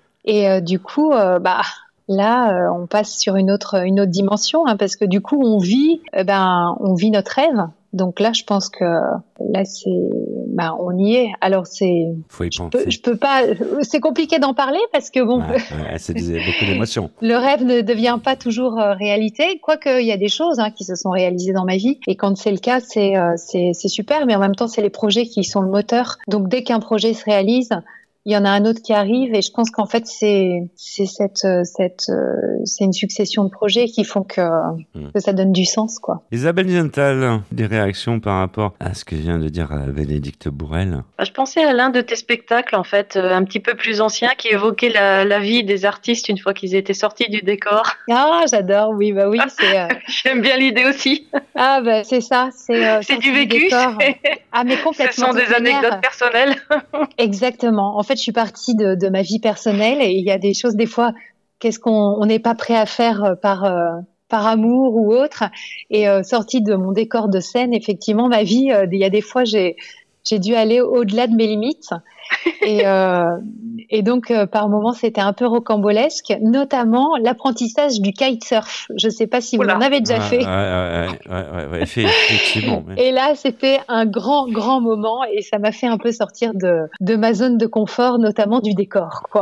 Et euh, du coup, euh, bah, là, euh, on passe sur une autre, une autre dimension, hein, parce que du coup, on vit, euh, ben, on vit notre rêve. Donc là, je pense que là, c'est, ben, on y est. Alors c'est, faut y je penser. peux, je peux pas, c'est compliqué d'en parler parce que bon, ouais, ouais, c'est beaucoup d'émotions. Le rêve ne devient pas toujours euh, réalité, quoique il y a des choses hein, qui se sont réalisées dans ma vie. Et quand c'est le cas, c'est, euh, c'est, c'est super. Mais en même temps, c'est les projets qui sont le moteur. Donc dès qu'un projet se réalise, il y en a un autre qui arrive et je pense qu'en fait c'est c'est cette cette euh, c'est une succession de projets qui font que mmh. que ça donne du sens quoi. Isabelle Gental, des réactions par rapport à ce que vient de dire Bénédicte Bourrel? Je pensais à l'un de tes spectacles en fait, un petit peu plus ancien, qui évoquait la, la vie des artistes une fois qu'ils étaient sortis du décor. Ah j'adore, oui bah oui c'est. Euh... J'aime bien l'idée aussi. Ah bah c'est ça, c'est. Euh, c'est du vécu. Du ah mais complètement. Ce sont des anecdotes personnelles. Exactement. En fait, je suis partie de, de ma vie personnelle et il y a des choses, des fois, qu'est-ce qu'on n'est pas prêt à faire par, euh, par amour ou autre. Et euh, sortie de mon décor de scène, effectivement, ma vie, euh, il y a des fois, j'ai, j'ai dû aller au-delà de mes limites. Et, euh, et donc, euh, par moments, c'était un peu rocambolesque, notamment l'apprentissage du kitesurf. Je ne sais pas si vous Oula. en avez déjà ouais, fait. Ouais, ouais, ouais, ouais, ouais, effectivement. Mais... Et là, c'était un grand, grand moment et ça m'a fait un peu sortir de, de ma zone de confort, notamment du décor, quoi.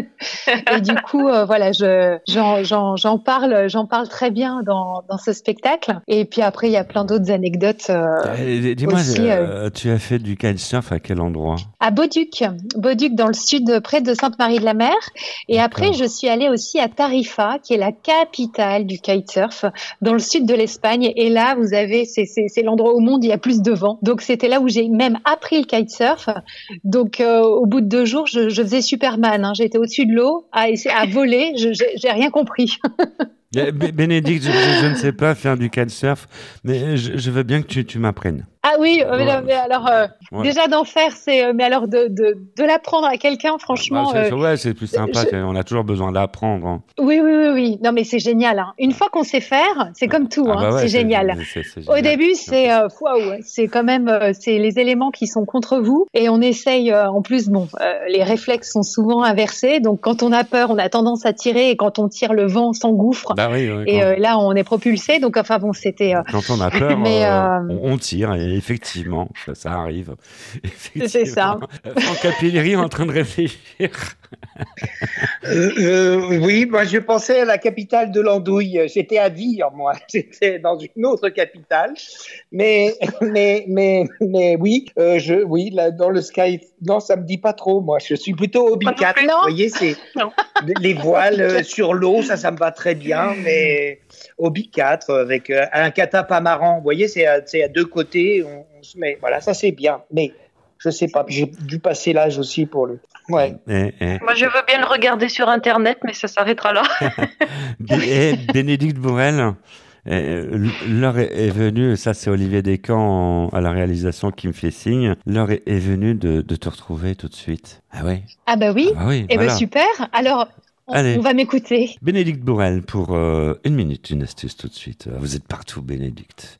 Et du coup, euh, voilà, je, j'en, j'en, j'en parle, j'en parle très bien dans, dans ce spectacle. Et puis après, il y a plein d'autres anecdotes. Euh, Dis-moi, aussi, euh, euh... tu as fait du kitesurf à quel endroit? À Bauduc. Bauduc dans le sud, près de Sainte-Marie-de-la-Mer. Et D'accord. après, je suis allée aussi à Tarifa, qui est la capitale du kitesurf, dans le sud de l'Espagne. Et là, vous avez, c'est, c'est, c'est l'endroit au monde où il y a plus de vent. Donc, c'était là où j'ai même appris le kitesurf. Donc, euh, au bout de deux jours, je, je faisais Superman. Hein. J'étais au-dessus de l'eau, à, à voler. Je, j'ai, j'ai rien compris. Bénédicte, je, je, je ne sais pas faire du kitesurf, mais je, je veux bien que tu, tu m'apprennes. Ah oui, euh, ouais. mais alors euh, ouais. déjà d'en faire, c'est euh, mais alors de de de l'apprendre à quelqu'un, franchement. Bah, c'est, euh, ouais, c'est plus sympa. Je... On a toujours besoin d'apprendre. Hein. Oui, oui, oui, oui. Non, mais c'est génial. Hein. Une fois qu'on sait faire, c'est comme tout. Ah, hein, bah ouais, c'est, c'est, génial. C'est, c'est, c'est génial. Au début, c'est euh, waouh, c'est quand même euh, c'est les éléments qui sont contre vous et on essaye. Euh, en plus, bon, euh, les réflexes sont souvent inversés. Donc, quand on a peur, on a tendance à tirer et quand on tire, le vent s'engouffre. Bah oui. oui et quand... euh, là, on est propulsé. Donc, enfin bon, c'était. Euh... Quand on a peur, mais, euh, on, on tire et effectivement, ça, ça arrive. C'est ça. Franck Capilleri est en train de réfléchir. euh, euh, oui, moi je pensais à la capitale de l'andouille. J'étais à Vire, moi. J'étais dans une autre capitale. Mais, mais, mais, mais oui, euh, je, oui, là, dans le Sky, non, ça me dit pas trop. Moi, je suis plutôt au Bicat. Vous voyez, c'est les voiles sur l'eau, ça, ça me va très bien. Mais au Bicat, avec euh, un catamaran, vous voyez, c'est à, c'est à deux côtés. On, on se met, voilà, ça c'est bien. Mais je sais pas, j'ai dû passer l'âge aussi pour le. Ouais. Eh, eh. Moi, je veux bien le regarder sur Internet, mais ça s'arrêtera là. Et Bénédicte Bourrel, l'heure est venue, ça c'est Olivier Descamps à la réalisation qui me fait signe, l'heure est venue de, de te retrouver tout de suite. Ah ouais. Ah bah oui. Ah bah oui, et voilà. ben super. Alors, on, Allez. on va m'écouter. Bénédicte Bourrel pour euh, une minute, une astuce tout de suite. Vous êtes partout, Bénédicte.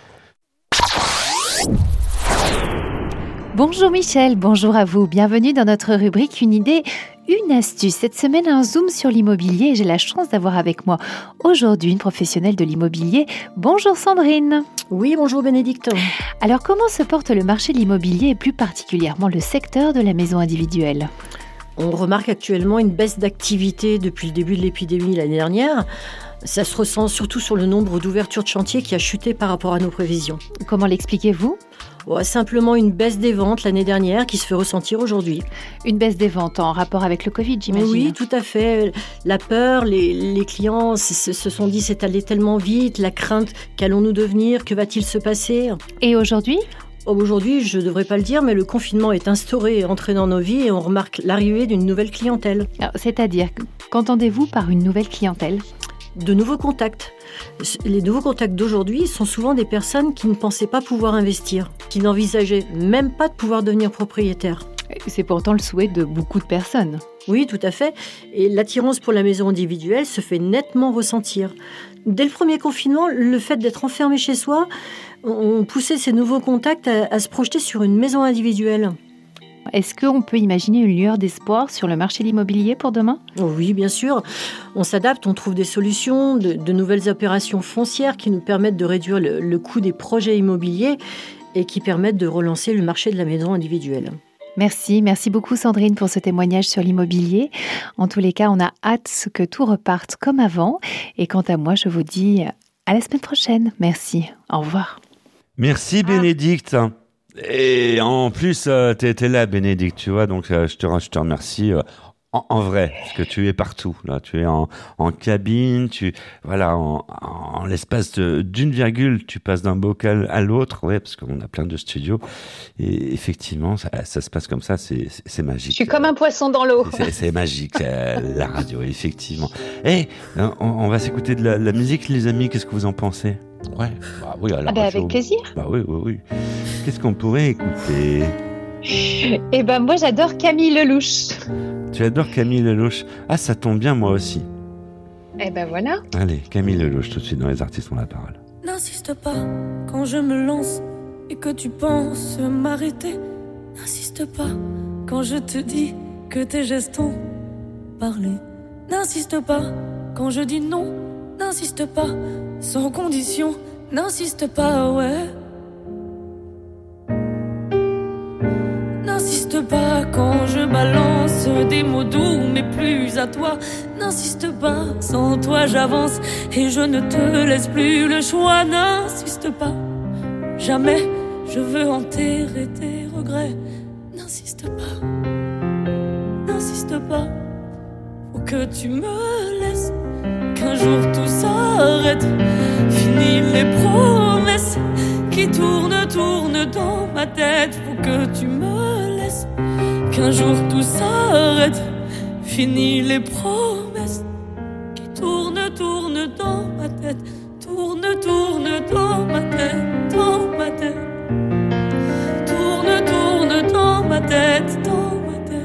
Bonjour Michel, bonjour à vous. Bienvenue dans notre rubrique Une idée, une astuce. Cette semaine, un zoom sur l'immobilier et j'ai la chance d'avoir avec moi aujourd'hui une professionnelle de l'immobilier. Bonjour Sandrine. Oui, bonjour Bénédicte. Alors, comment se porte le marché de l'immobilier et plus particulièrement le secteur de la maison individuelle ? On remarque actuellement une baisse d'activité depuis le début de l'épidémie l'année dernière. Ça se ressent surtout sur le nombre d'ouvertures de chantier qui a chuté par rapport à nos prévisions. Comment l'expliquez-vous ? Ouais, simplement une baisse des ventes l'année dernière qui se fait ressentir aujourd'hui. Une baisse des ventes en rapport avec le Covid, j'imagine. Oui, tout à fait. La peur, les, les clients se, se sont dit c'est allé tellement vite, la crainte, qu'allons-nous devenir, que va-t-il se passer ? Et aujourd'hui ? Aujourd'hui, je ne devrais pas le dire, mais le confinement est instauré et entré dans nos vies et on remarque l'arrivée d'une nouvelle clientèle. Alors, c'est-à-dire, qu'entendez-vous par une nouvelle clientèle ? De nouveaux contacts. Les nouveaux contacts d'aujourd'hui sont souvent des personnes qui ne pensaient pas pouvoir investir, qui n'envisageaient même pas de pouvoir devenir propriétaires. C'est pourtant le souhait de beaucoup de personnes. Oui, tout à fait. Et l'attirance pour la maison individuelle se fait nettement ressentir. Dès le premier confinement, le fait d'être enfermé chez soi, on poussait ces nouveaux contacts à, à se projeter sur une maison individuelle. Est-ce qu'on peut imaginer une lueur d'espoir sur le marché de l'immobilier pour demain ? Oui, bien sûr. On s'adapte, on trouve des solutions, de, de nouvelles opérations foncières qui nous permettent de réduire le, le coût des projets immobiliers et qui permettent de relancer le marché de la maison individuelle. Merci, merci beaucoup Sandrine pour ce témoignage sur l'immobilier. En tous les cas, on a hâte que tout reparte comme avant. Et quant à moi, je vous dis à la semaine prochaine. Merci, au revoir. Merci Bénédicte. Et en plus, euh, tu étais là, Bénédicte, tu vois, donc euh, je, te, je te remercie euh, en, en vrai, parce que tu es partout, là, tu es en, en cabine, tu, voilà, en, en l'espace de, d'une virgule, tu passes d'un bocal à l'autre, ouais, parce qu'on a plein de studios, et effectivement, ça, ça se passe comme ça, c'est, c'est, c'est magique. Je suis comme un poisson dans l'eau. C'est, c'est magique, euh, la radio, effectivement. Eh, on, on va s'écouter de la, la musique, les amis, qu'est-ce que vous en pensez ? Ouais, bah oui, alors. Ah bah avec plaisir. Bah oui, oui, oui. Qu'est-ce qu'on pourrait écouter ? Eh ben moi j'adore Camille Lelouch. Tu adores Camille Lelouch ? Ah, ça tombe bien, moi aussi. Eh ben voilà. Allez, Camille Lelouch, tout de suite dans Les Artistes ont la parole. N'insiste pas quand je me lance et que tu penses m'arrêter. N'insiste pas quand je te dis que tes gestes ont parlé. N'insiste pas quand je dis non. N'insiste pas sans condition. N'insiste pas, ouais. N'insiste pas quand je balance des mots doux, mais plus à toi. N'insiste pas, sans toi j'avance et je ne te laisse plus le choix. N'insiste pas, jamais je veux enterrer tes regrets. N'insiste pas, n'insiste pas, faut que tu me laisses. Qu'un jour tout s'arrête, fini les promesses qui tournent, tournent dans ma tête. Faut que tu me laisses. Qu'un jour tout s'arrête, fini les promesses qui tournent, tournent dans ma tête. Tournent, tournent dans ma tête, dans ma tête. Tourne, tourne dans ma tête, dans ma tête.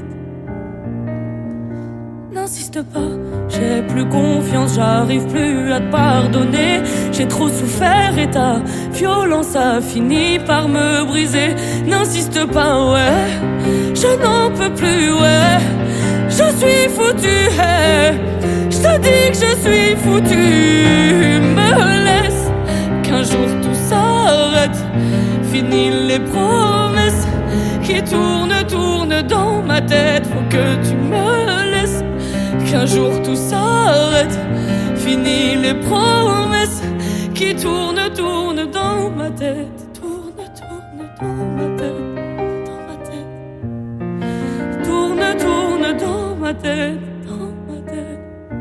N'insiste pas. J'ai plus confiance, j'arrive plus à te pardonner. J'ai trop souffert et ta violence a fini par me briser. N'insiste pas, ouais, je n'en peux plus, ouais. Je suis foutu, hey. Je te dis que je suis foutu. Me laisse, qu'un jour tout s'arrête. Fini les promesses qui tournent, tournent dans ma tête. Faut que tu me laisses, qu'un jour tout s'arrête. Fini les promesses qui tournent, tournent dans ma tête. Tourne, tourne dans ma tête, dans ma tête. Tourne, tourne dans ma tête, dans ma tête.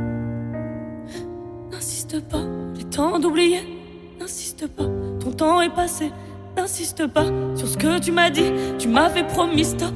N'insiste pas, j'ai temps d'oublier. N'insiste pas, ton temps est passé. N'insiste pas sur ce que tu m'as dit. Tu m'avais promis stop.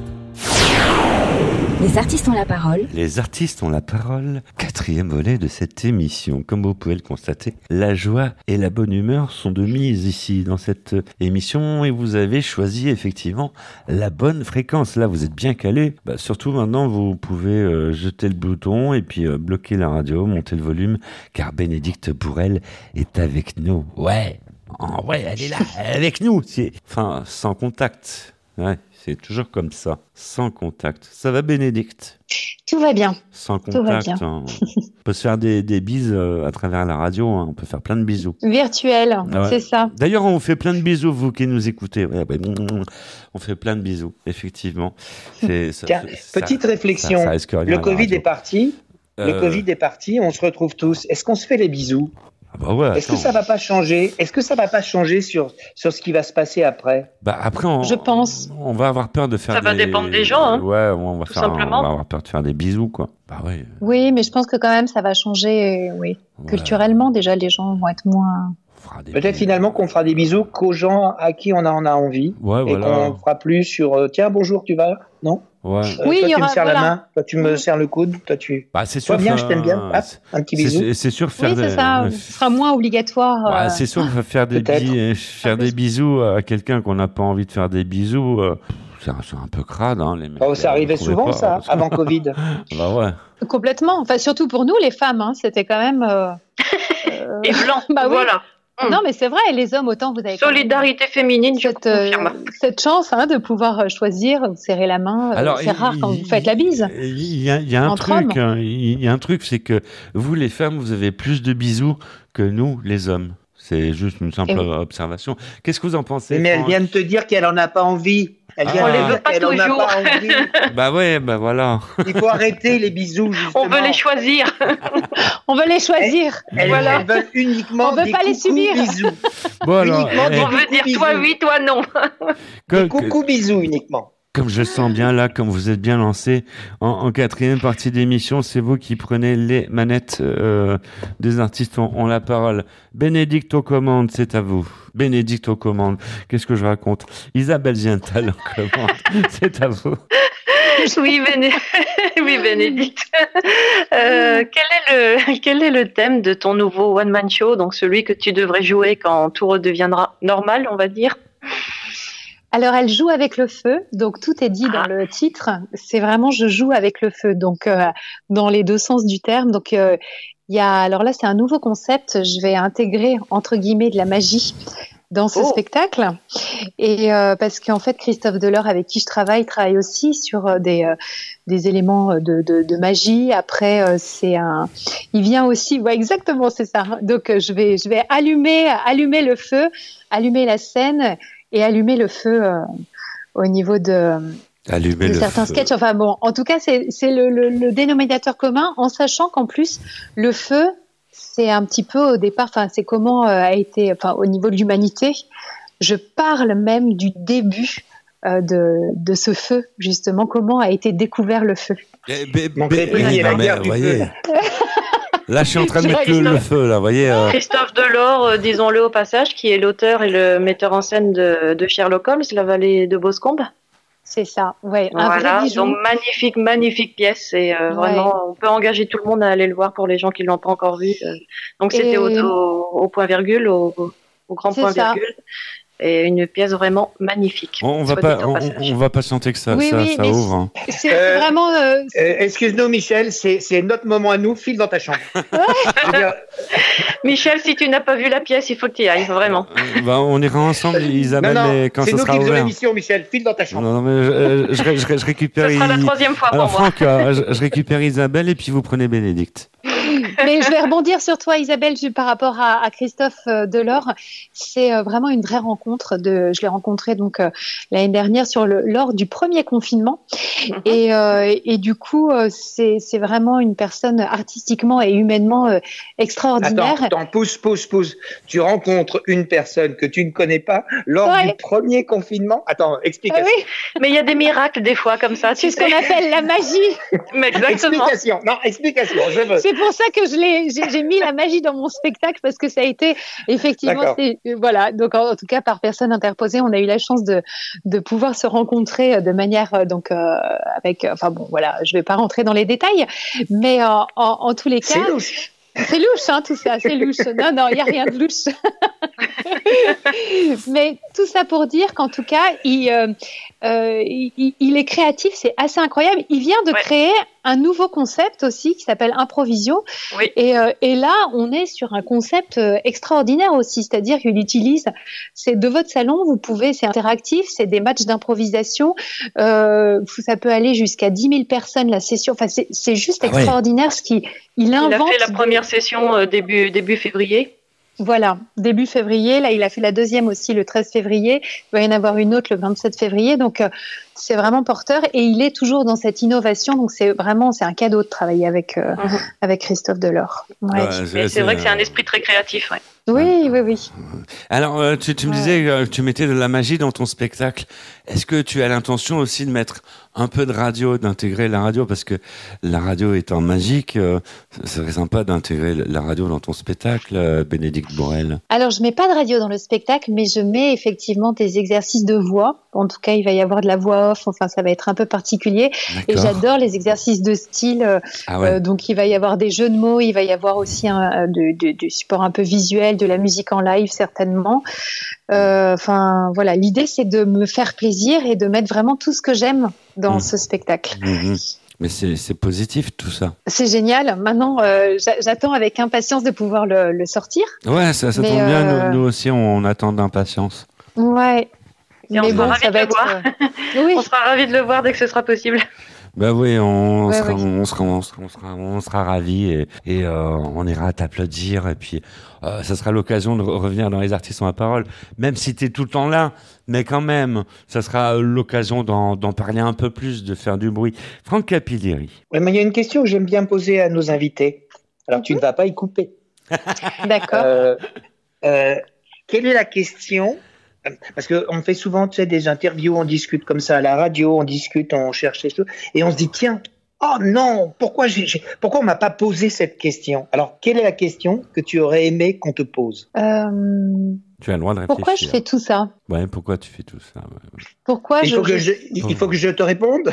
Les artistes ont la parole. Les artistes ont la parole. Quatrième volet de cette émission. Comme vous pouvez le constater, la joie et la bonne humeur sont de mise ici dans cette émission et vous avez choisi effectivement la bonne fréquence. Là, vous êtes bien calé. Bah, surtout maintenant, vous pouvez euh, jeter le bouton et puis euh, bloquer la radio, monter le volume, car Bénédicte Bourrel est avec nous. Ouais, oh, ouais, elle est là, elle est avec nous. C'est... Enfin, sans contact. Ouais, c'est toujours comme ça, sans contact. Ça va, Bénédicte ? Tout va bien. Sans contact, Tout va bien. Hein. On peut se faire des, des bises euh, à travers la radio, hein. On peut faire plein de bisous. Virtuel, Ah ouais. c'est ça. D'ailleurs, on fait plein de bisous, vous qui nous écoutez. Ouais, ouais, on fait plein de bisous, effectivement. C'est, ça, Tiens, ça, petite ça, réflexion. ça, ça risque rien à le la Covid radio. est parti. Le Euh, Covid est parti. On se retrouve tous. Est-ce qu'on se fait les bisous ? Ah bah ouais, Est-ce que attends. ça va pas changer ? Est-ce que ça va pas changer sur sur ce qui va se passer après ? Bah après, on, Je pense. on va avoir peur de faire Ça des... va dépendre des gens, hein. Ouais, on va, Tout faire, simplement. on va avoir peur de faire des bisous, quoi. Bah ouais. Oui, mais je pense que quand même ça va changer. euh, Oui, Ouais. culturellement déjà les gens vont être moins. On fera des Peut-être bisous. finalement qu'on fera des bisous qu'aux gens à qui on en a envie Ouais, et voilà. qu'on fera plus sur euh, tiens bonjour tu vas non Ouais. Euh, Oui, toi, il y tu me aura- serres la voilà. main, toi tu me serres le coude, toi tu. Bah c'est sûr. Toi bien, faire- je t'aime bien. Hop, un petit bisou. C'est, c'est sûr faire Oui, des... c'est ça. ouais, Ce sera moins obligatoire. Ouais, euh, c'est sûr, faire des, peut-être. bi- faire des bisous à quelqu'un qu'on n'a pas envie de faire des bisous, euh, c'est, un, c'est un peu crade, hein, les mecs. Oh, ça euh, arrivait vous trouvez souvent pas, ça, parce que- avant Covid. Bah ouais. Complètement. Enfin, surtout pour nous, les femmes, hein, c'était quand même. euh, euh, Et blanc, Bah oui. voilà. Mm. Non, mais c'est vrai. Les hommes, autant vous avez. quand même Solidarité féminine, je Cette, euh, confirme. cette chance hein, de pouvoir euh, choisir, vous serrer la main. euh, Alors, c'est il- rare quand il- vous faites la bise. Il y a, il y a un Entre truc, hommes. hein, il y a un truc, c'est que vous, les femmes, vous avez plus de bisous que nous, les hommes. C'est juste une simple Eh oui. observation. Qu'est-ce que vous en pensez Mais elle Franck vient de te dire qu'elle en a pas envie. Elle Ah. vient On de les te veut dire pas qu'elle en a toujours. pas envie. Bah ouais, bah voilà. Il faut arrêter les bisous. Justement. On veut les choisir. On veut les choisir. Elles, Voilà. elles veulent uniquement On veut des pas les coucous subir. bisous. Bon alors, Uniquement eh, des On veut coucous dire toi bisous. oui, toi non. que- Des coucous bisous uniquement. Comme je le sens bien là, comme vous êtes bien lancé en, en quatrième partie d'émission, c'est vous qui prenez les manettes euh, des artistes ont, ont la parole. Bénédicte aux commandes, c'est à vous. Bénédicte aux commandes. Qu'est-ce que je raconte ? Isabelle Ziental aux commandes, c'est à vous. Oui, Béné... oui, Bénédicte. Euh, quel est le quel est le thème de ton nouveau one man show, donc celui que tu devrais jouer quand tout redeviendra normal, on va dire? Alors, elle joue avec le feu, donc tout est dit dans le titre. C'est vraiment je joue avec le feu, donc euh, dans les deux sens du terme. Donc, euh, il y a alors là, c'est un nouveau concept. Je vais intégrer entre guillemets de la magie dans ce Oh. spectacle, et euh, parce qu'en fait, Christophe Delors, avec qui je travaille, travaille aussi sur euh, des euh, des éléments de, de, de magie. Après, euh, c'est un, il vient aussi, ouais, exactement, c'est ça. Donc, euh, je vais je vais allumer allumer le feu, allumer la scène. Et allumer le feu euh, au niveau de, Allumer de le certains feu. sketchs. Enfin bon, en tout cas, c'est, c'est le, le, le dénominateur commun, en sachant qu'en plus, le feu, c'est un petit peu au départ, enfin, c'est comment euh, a été, enfin, au niveau de l'humanité, je parle même du début euh, de, de ce feu, justement, comment a été découvert le feu. Eh, bé- Manquerait bé- plus qu'il y ait la non, mais, guerre du voyez. feu. Là, je suis en train de Je mettre le, rigole. le feu, là, vous voyez. euh, Christophe Delors, euh, disons-le au passage, qui est l'auteur et le metteur en scène de, de Sherlock Holmes, La vallée de Boscombe. C'est ça, ouais, un Voilà, vrai bijou. donc magnifique, magnifique pièce. Et euh, Ouais. vraiment, on peut engager tout le monde à aller le voir pour les gens qui l'ont pas encore vu. euh. Donc c'était Et- au, au, au point virgule, au, au grand C'est point ça. virgule. Et une pièce vraiment magnifique. on, on va soit pas, dit en on, passage. on va patienter que ça, Oui, ça, oui, ça mais ouvre. hein. C'est Euh, vraiment... euh, Euh, Excuse-nous, Michel, c'est c'est notre moment à nous. File dans ta chambre. Je veux dire, Michel, si tu n'as pas vu la pièce, il faut que tu y ailles, vraiment. Euh, bah, on ira ensemble, non, Isabelle, non, mais quand c'est ça nous sera qui faisons ouvert. l'émission, Michel. File dans ta chambre. Non, non, mais je, euh, je, ré- je ré- je récupère. Ce sera la I- troisième fois pour Alors, moi. Franck, euh, je, je récupère Isabelle et puis vous prenez Bénédicte. Mais je vais rebondir sur toi, Isabelle, par rapport à, à Christophe euh, Delors. C'est euh, vraiment une vraie rencontre. De, je l'ai rencontré donc euh, l'année dernière sur le, lors du premier confinement. Mm-hmm. Et, euh, et du coup, euh, c'est, c'est vraiment une personne artistiquement et humainement euh, extraordinaire. Attends, attends, pousse, pousse, pousse. Tu rencontres une personne que tu ne connais pas lors ouais. du premier confinement. Attends, explication. Ah oui, mais il y a des miracles des fois comme ça. C'est ce qu'on appelle la magie. Mais exactement. Explication. Non, explication. Je veux. C'est pour ça que je l'ai, j'ai, j'ai mis la magie dans mon spectacle parce que ça a été effectivement, c'est, voilà. Donc en, en tout cas par personne interposée, on a eu la chance de de pouvoir se rencontrer de manière donc euh, avec, enfin bon, voilà, je vais pas rentrer dans les détails, mais euh, en, en tous les cas. C'est louche. C'est louche, hein, tout ça, c'est louche. Non, non, il n'y a rien de louche. Mais tout ça pour dire qu'en tout cas, il, euh, euh, il, il est créatif, c'est assez incroyable. Il vient de ouais. créer un nouveau concept aussi qui s'appelle Improvisio. Oui. Et, euh, et là, on est sur un concept euh, extraordinaire aussi, c'est-à-dire qu'il utilise, c'est de votre salon, vous pouvez, c'est interactif, c'est des matchs d'improvisation, euh, ça peut aller jusqu'à dix mille personnes la session. Enfin, c'est, c'est juste ah extraordinaire ouais. ce qu'il il invente. Il a fait la première session euh, début début février. Voilà, début février. Là, il a fait la deuxième aussi le treize février. Il va y en avoir une autre le vingt-sept février. Donc, euh, c'est vraiment porteur et il est toujours dans cette innovation. Donc, c'est vraiment, c'est un cadeau de travailler avec euh, mmh. avec Christophe Delors. Ouais. Ouais, c'est, c'est vrai que c'est un esprit très créatif. Ouais. Oui, oui, oui. Alors, euh, tu, tu me ouais. disais que tu mettais de la magie dans ton spectacle. Est-ce que tu as l'intention aussi de mettre un peu de radio, d'intégrer la radio, parce que la radio étant magique, euh, ça serait sympa d'intégrer la radio dans ton spectacle, euh, Bénédicte Bourrel. Alors, je mets pas de radio dans le spectacle, mais je mets effectivement des exercices de voix. En tout cas, il va y avoir de la voix off. Enfin, ça va être un peu particulier. D'accord. Et j'adore les exercices de style. Euh, ah ouais. euh, donc, il va y avoir des jeux de mots. Il va y avoir aussi un, de, de, de support un peu visuel, de la musique en live certainement. Enfin, euh, voilà. L'idée, c'est de me faire plaisir et de mettre vraiment tout ce que j'aime dans mmh. ce spectacle. Mmh. Mais c'est, c'est positif tout ça. C'est génial. Maintenant, euh, j'attends avec impatience de pouvoir le, le sortir. Ouais, ça, ça tombe euh... bien. Nous, nous aussi, on, on attend d'impatience. Ouais. Et on, Mais sera bon, ça va être... oui. on sera ravis de le voir dès que ce sera possible. Bah oui, on, ouais, sera, oui. on sera, on sera, on sera, on sera ravis et, et euh, on ira t'applaudir et puis euh, ça sera l'occasion de revenir dans les artistes ont la parole, même si t'es tout le temps là, mais quand même, ça sera l'occasion d'en, d'en parler un peu plus, de faire du bruit. Franck Capilleri. Ouais, mais il y a une question que j'aime bien poser à nos invités. Alors tu ne vas pas y couper. D'accord. Euh, euh, quelle est la question? Parce qu'on fait souvent, tu sais, des interviews, on discute comme ça à la radio, on discute, on cherche des choses, et on se dit, tiens, oh non, pourquoi j'ai, j'ai, pourquoi on m'a pas posé cette question? Alors, quelle est la question que tu aurais aimé qu'on te pose? euh... Tu as le droit de réfléchir. Pourquoi je fais tout ça? Ouais, pourquoi tu fais tout ça? Ouais, ouais. Pourquoi il je, faut que je, il faut que je te réponde.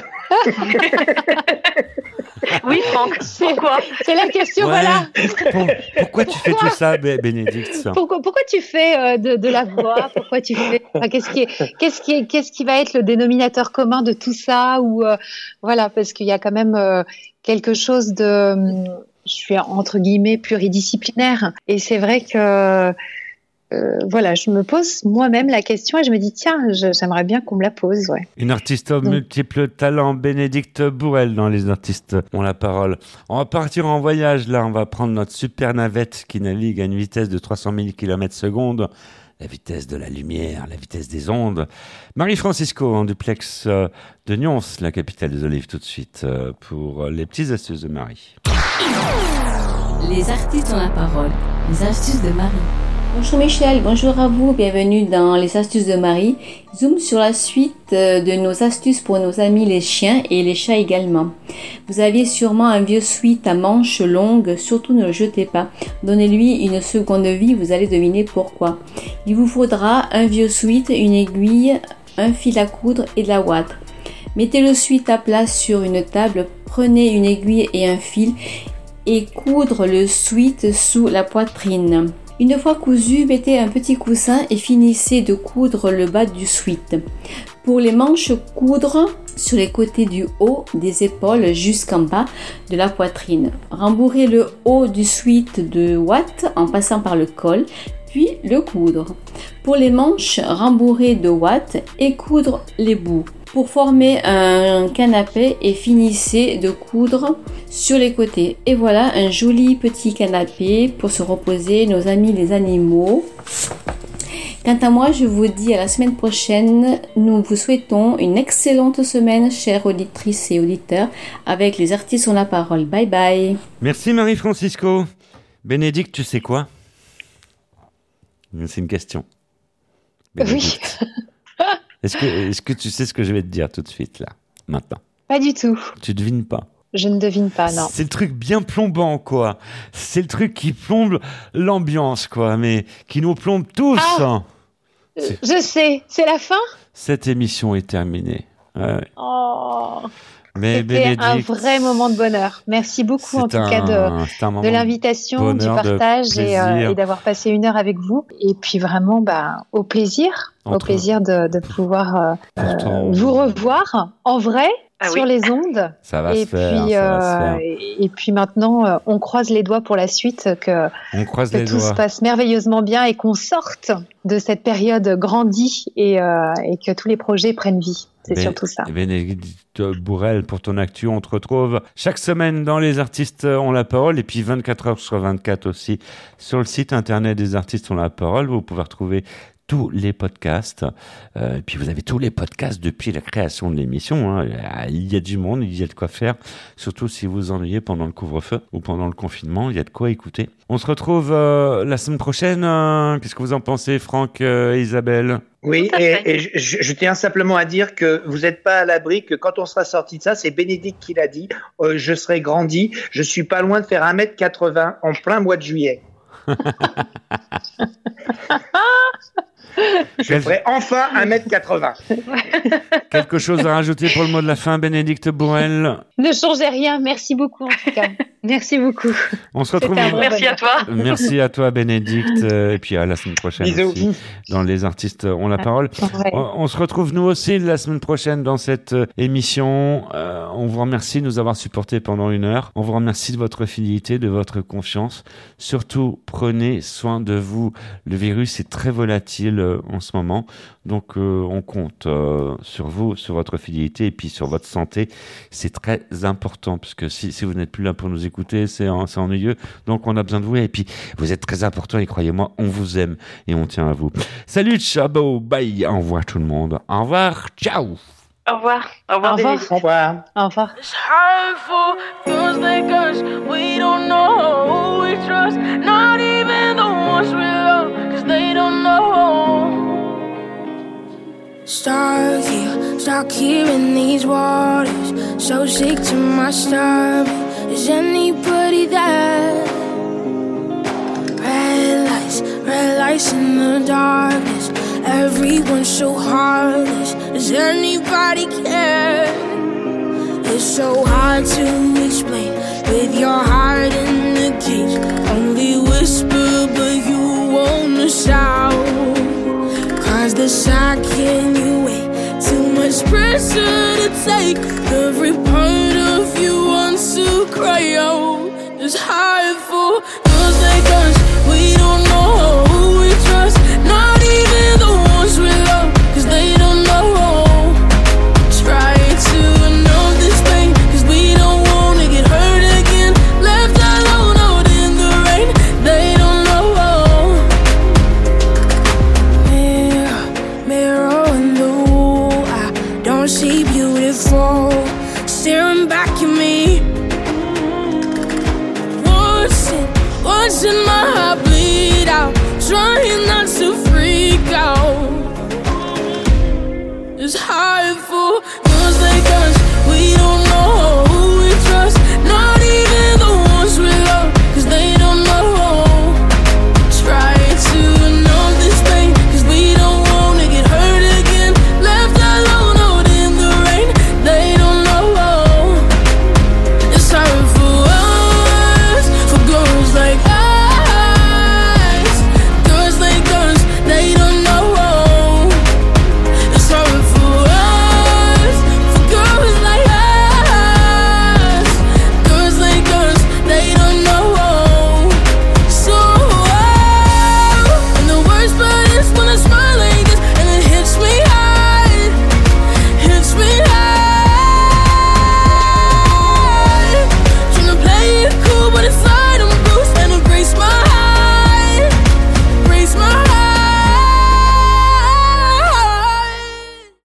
Oui, Franck, pourquoi? C'est la question, ouais. Voilà. Pour, pourquoi tu fais tout ça, Bénédicte? Pourquoi, pourquoi tu fais euh, de, de la voix? Pourquoi tu fais enfin, qu'est-ce qui est, qu'est-ce qui est, qu'est-ce qui va être le dénominateur commun de tout ça? Ou euh, voilà, parce qu'il y a quand même euh, quelque chose de, je suis entre guillemets pluridisciplinaire, et c'est vrai que Euh, voilà, je me pose moi-même la question et je me dis tiens, je, j'aimerais bien qu'on me la pose. Ouais. Une artiste aux multiples talents, Bénédicte Bourrel dans Les Artistes ont la parole. On va partir en voyage là, on va prendre notre super navette qui navigue à une vitesse de trois cent mille kilomètres secondes, la vitesse de la lumière, la vitesse des ondes. Marie-Francisco en duplex de Nyons, la capitale des olives, tout de suite pour les petites astuces de Marie. Les artistes ont la parole, les astuces de Marie. Bonjour Michel, bonjour à vous, bienvenue dans les astuces de Marie. Zoom sur la suite de nos astuces pour nos amis les chiens et les chats également. Vous aviez sûrement un vieux sweat à manches longues, surtout ne le jetez pas. Donnez-lui une seconde vie, vous allez deviner pourquoi. Il vous faudra un vieux sweat, une aiguille, un fil à coudre et de la ouate. Mettez le sweat à plat sur une table, prenez une aiguille et un fil et coudre le sweat sous la poitrine. Une fois cousu, mettez un petit coussin et finissez de coudre le bas du sweat. Pour les manches, coudre sur les côtés du haut des épaules jusqu'en bas de la poitrine. Rembourrez le haut du sweat de ouate en passant par le col, puis le coudre. Pour les manches, rembourrez de ouate et coudre les bouts. pour former un canapé et finissez de coudre sur les côtés. Et voilà un joli petit canapé pour se reposer, nos amis les animaux. Quant à moi, je vous dis à la semaine prochaine. Nous vous souhaitons une excellente semaine, chères auditrices et auditeurs, avec les artistes ont la parole. Bye bye. Merci Marie-Francisco. Bénédicte, tu sais quoi ? C'est une question. Bénédicte. Oui. Est-ce que, est-ce que tu sais ce que je vais te dire tout de suite, là, maintenant ? Pas du tout. Tu devines pas ? Je ne devine pas, non. C'est le truc bien plombant, quoi. C'est le truc qui plombe l'ambiance, quoi, mais qui nous plombe tous. Ah, hein. Je sais, c'est la fin ? Cette émission est terminée. Ouais. Oh, mais c'était Bénédicte, un vrai moment de bonheur. Merci beaucoup en tout un, cas de, de l'invitation, du partage et, euh, et d'avoir passé une heure avec vous. Et puis vraiment, bah, au plaisir, Entre... au plaisir de, de pouvoir euh, euh, vous revoir en vrai. Ah sur oui. les ondes. Ça va et se faire. Puis, ça euh, va se faire. Et, et puis maintenant, euh, on croise les doigts pour la suite, que, on croise que les tout doigts. se passe merveilleusement bien et qu'on sorte de cette période grandie et, euh, et que tous les projets prennent vie. C'est Bé- surtout ça. Bénédicte Bourrel, pour ton actu, on te retrouve chaque semaine dans Les Artistes ont la parole et puis vingt-quatre heures sur vingt-quatre aussi sur le site internet des Artistes ont la parole. Vous pouvez retrouver tous les podcasts. Euh, et puis vous avez tous les podcasts depuis la création de l'émission. Hein. Il y a du monde, il y a de quoi faire. Surtout si vous vous ennuyez pendant le couvre-feu ou pendant le confinement, il y a de quoi écouter. On se retrouve euh, la semaine prochaine. Euh, qu'est-ce que vous en pensez, Franck euh, et Isabelle ? Oui, et, et je, je tiens simplement à dire que vous n'êtes pas à l'abri, que quand on sera sorti de ça, c'est Bénédicte qui l'a dit, euh, je serai grandi, je suis pas loin de faire un mètre quatre-vingts en plein mois de juillet. Je ferai enfin un mètre quatre-vingts. Quelque chose à rajouter pour le mot de la fin, Bénédicte Bourrel ? Ne changez rien, merci beaucoup en tout cas. Merci beaucoup. On se retrouve. Merci à toi. Merci à toi, Bénédicte. Et puis à la semaine prochaine. Bisous. Aussi, dans Les Artistes ont la parole. Ouais. On, on se retrouve nous aussi la semaine prochaine dans cette émission. Euh, on vous remercie de nous avoir supportés pendant une heure. On vous remercie de votre fidélité, de votre confiance. Surtout, prenez soin de vous. Le virus est très volatile euh, en ce moment. Donc, euh, on compte euh, sur vous, sur votre fidélité et puis sur votre santé. C'est très important parce que si, si vous n'êtes plus là pour nous écouter, c'est, c'est ennuyeux. Donc, on a besoin de vous. Et puis, vous êtes très important et croyez-moi, on vous aime et on tient à vous. Salut, ciao, bye. Au revoir tout le monde. Au revoir, ciao. Au revoir. Au revoir. Au revoir. Au revoir. Au revoir. It's hurtful, feels like us. We don't know who we trust. Not even the ones we love, cause they don't know. Stuck here, stuck here in these waters. So sick to my stomach. Is anybody there? Red lights, red lights in the darkness. Everyone's so heartless. Does anybody care? It's so hard to explain with your heart in the cage. Only whisper, but you wanna shout. Cause the second you wait, too much pressure to take. Every part of you wants to cry out. It's hard for girls like us. We don't know who we trust. Not even the ones we love, cause they don't know. Try to know this pain, cause we don't wanna get hurt again. Left alone out in the rain, they don't know. Mirror, mirror on the wall, I don't see beautiful staring back at me. Watching, watching my heart bleed out, trying not to freak out. It's hard for girls like us.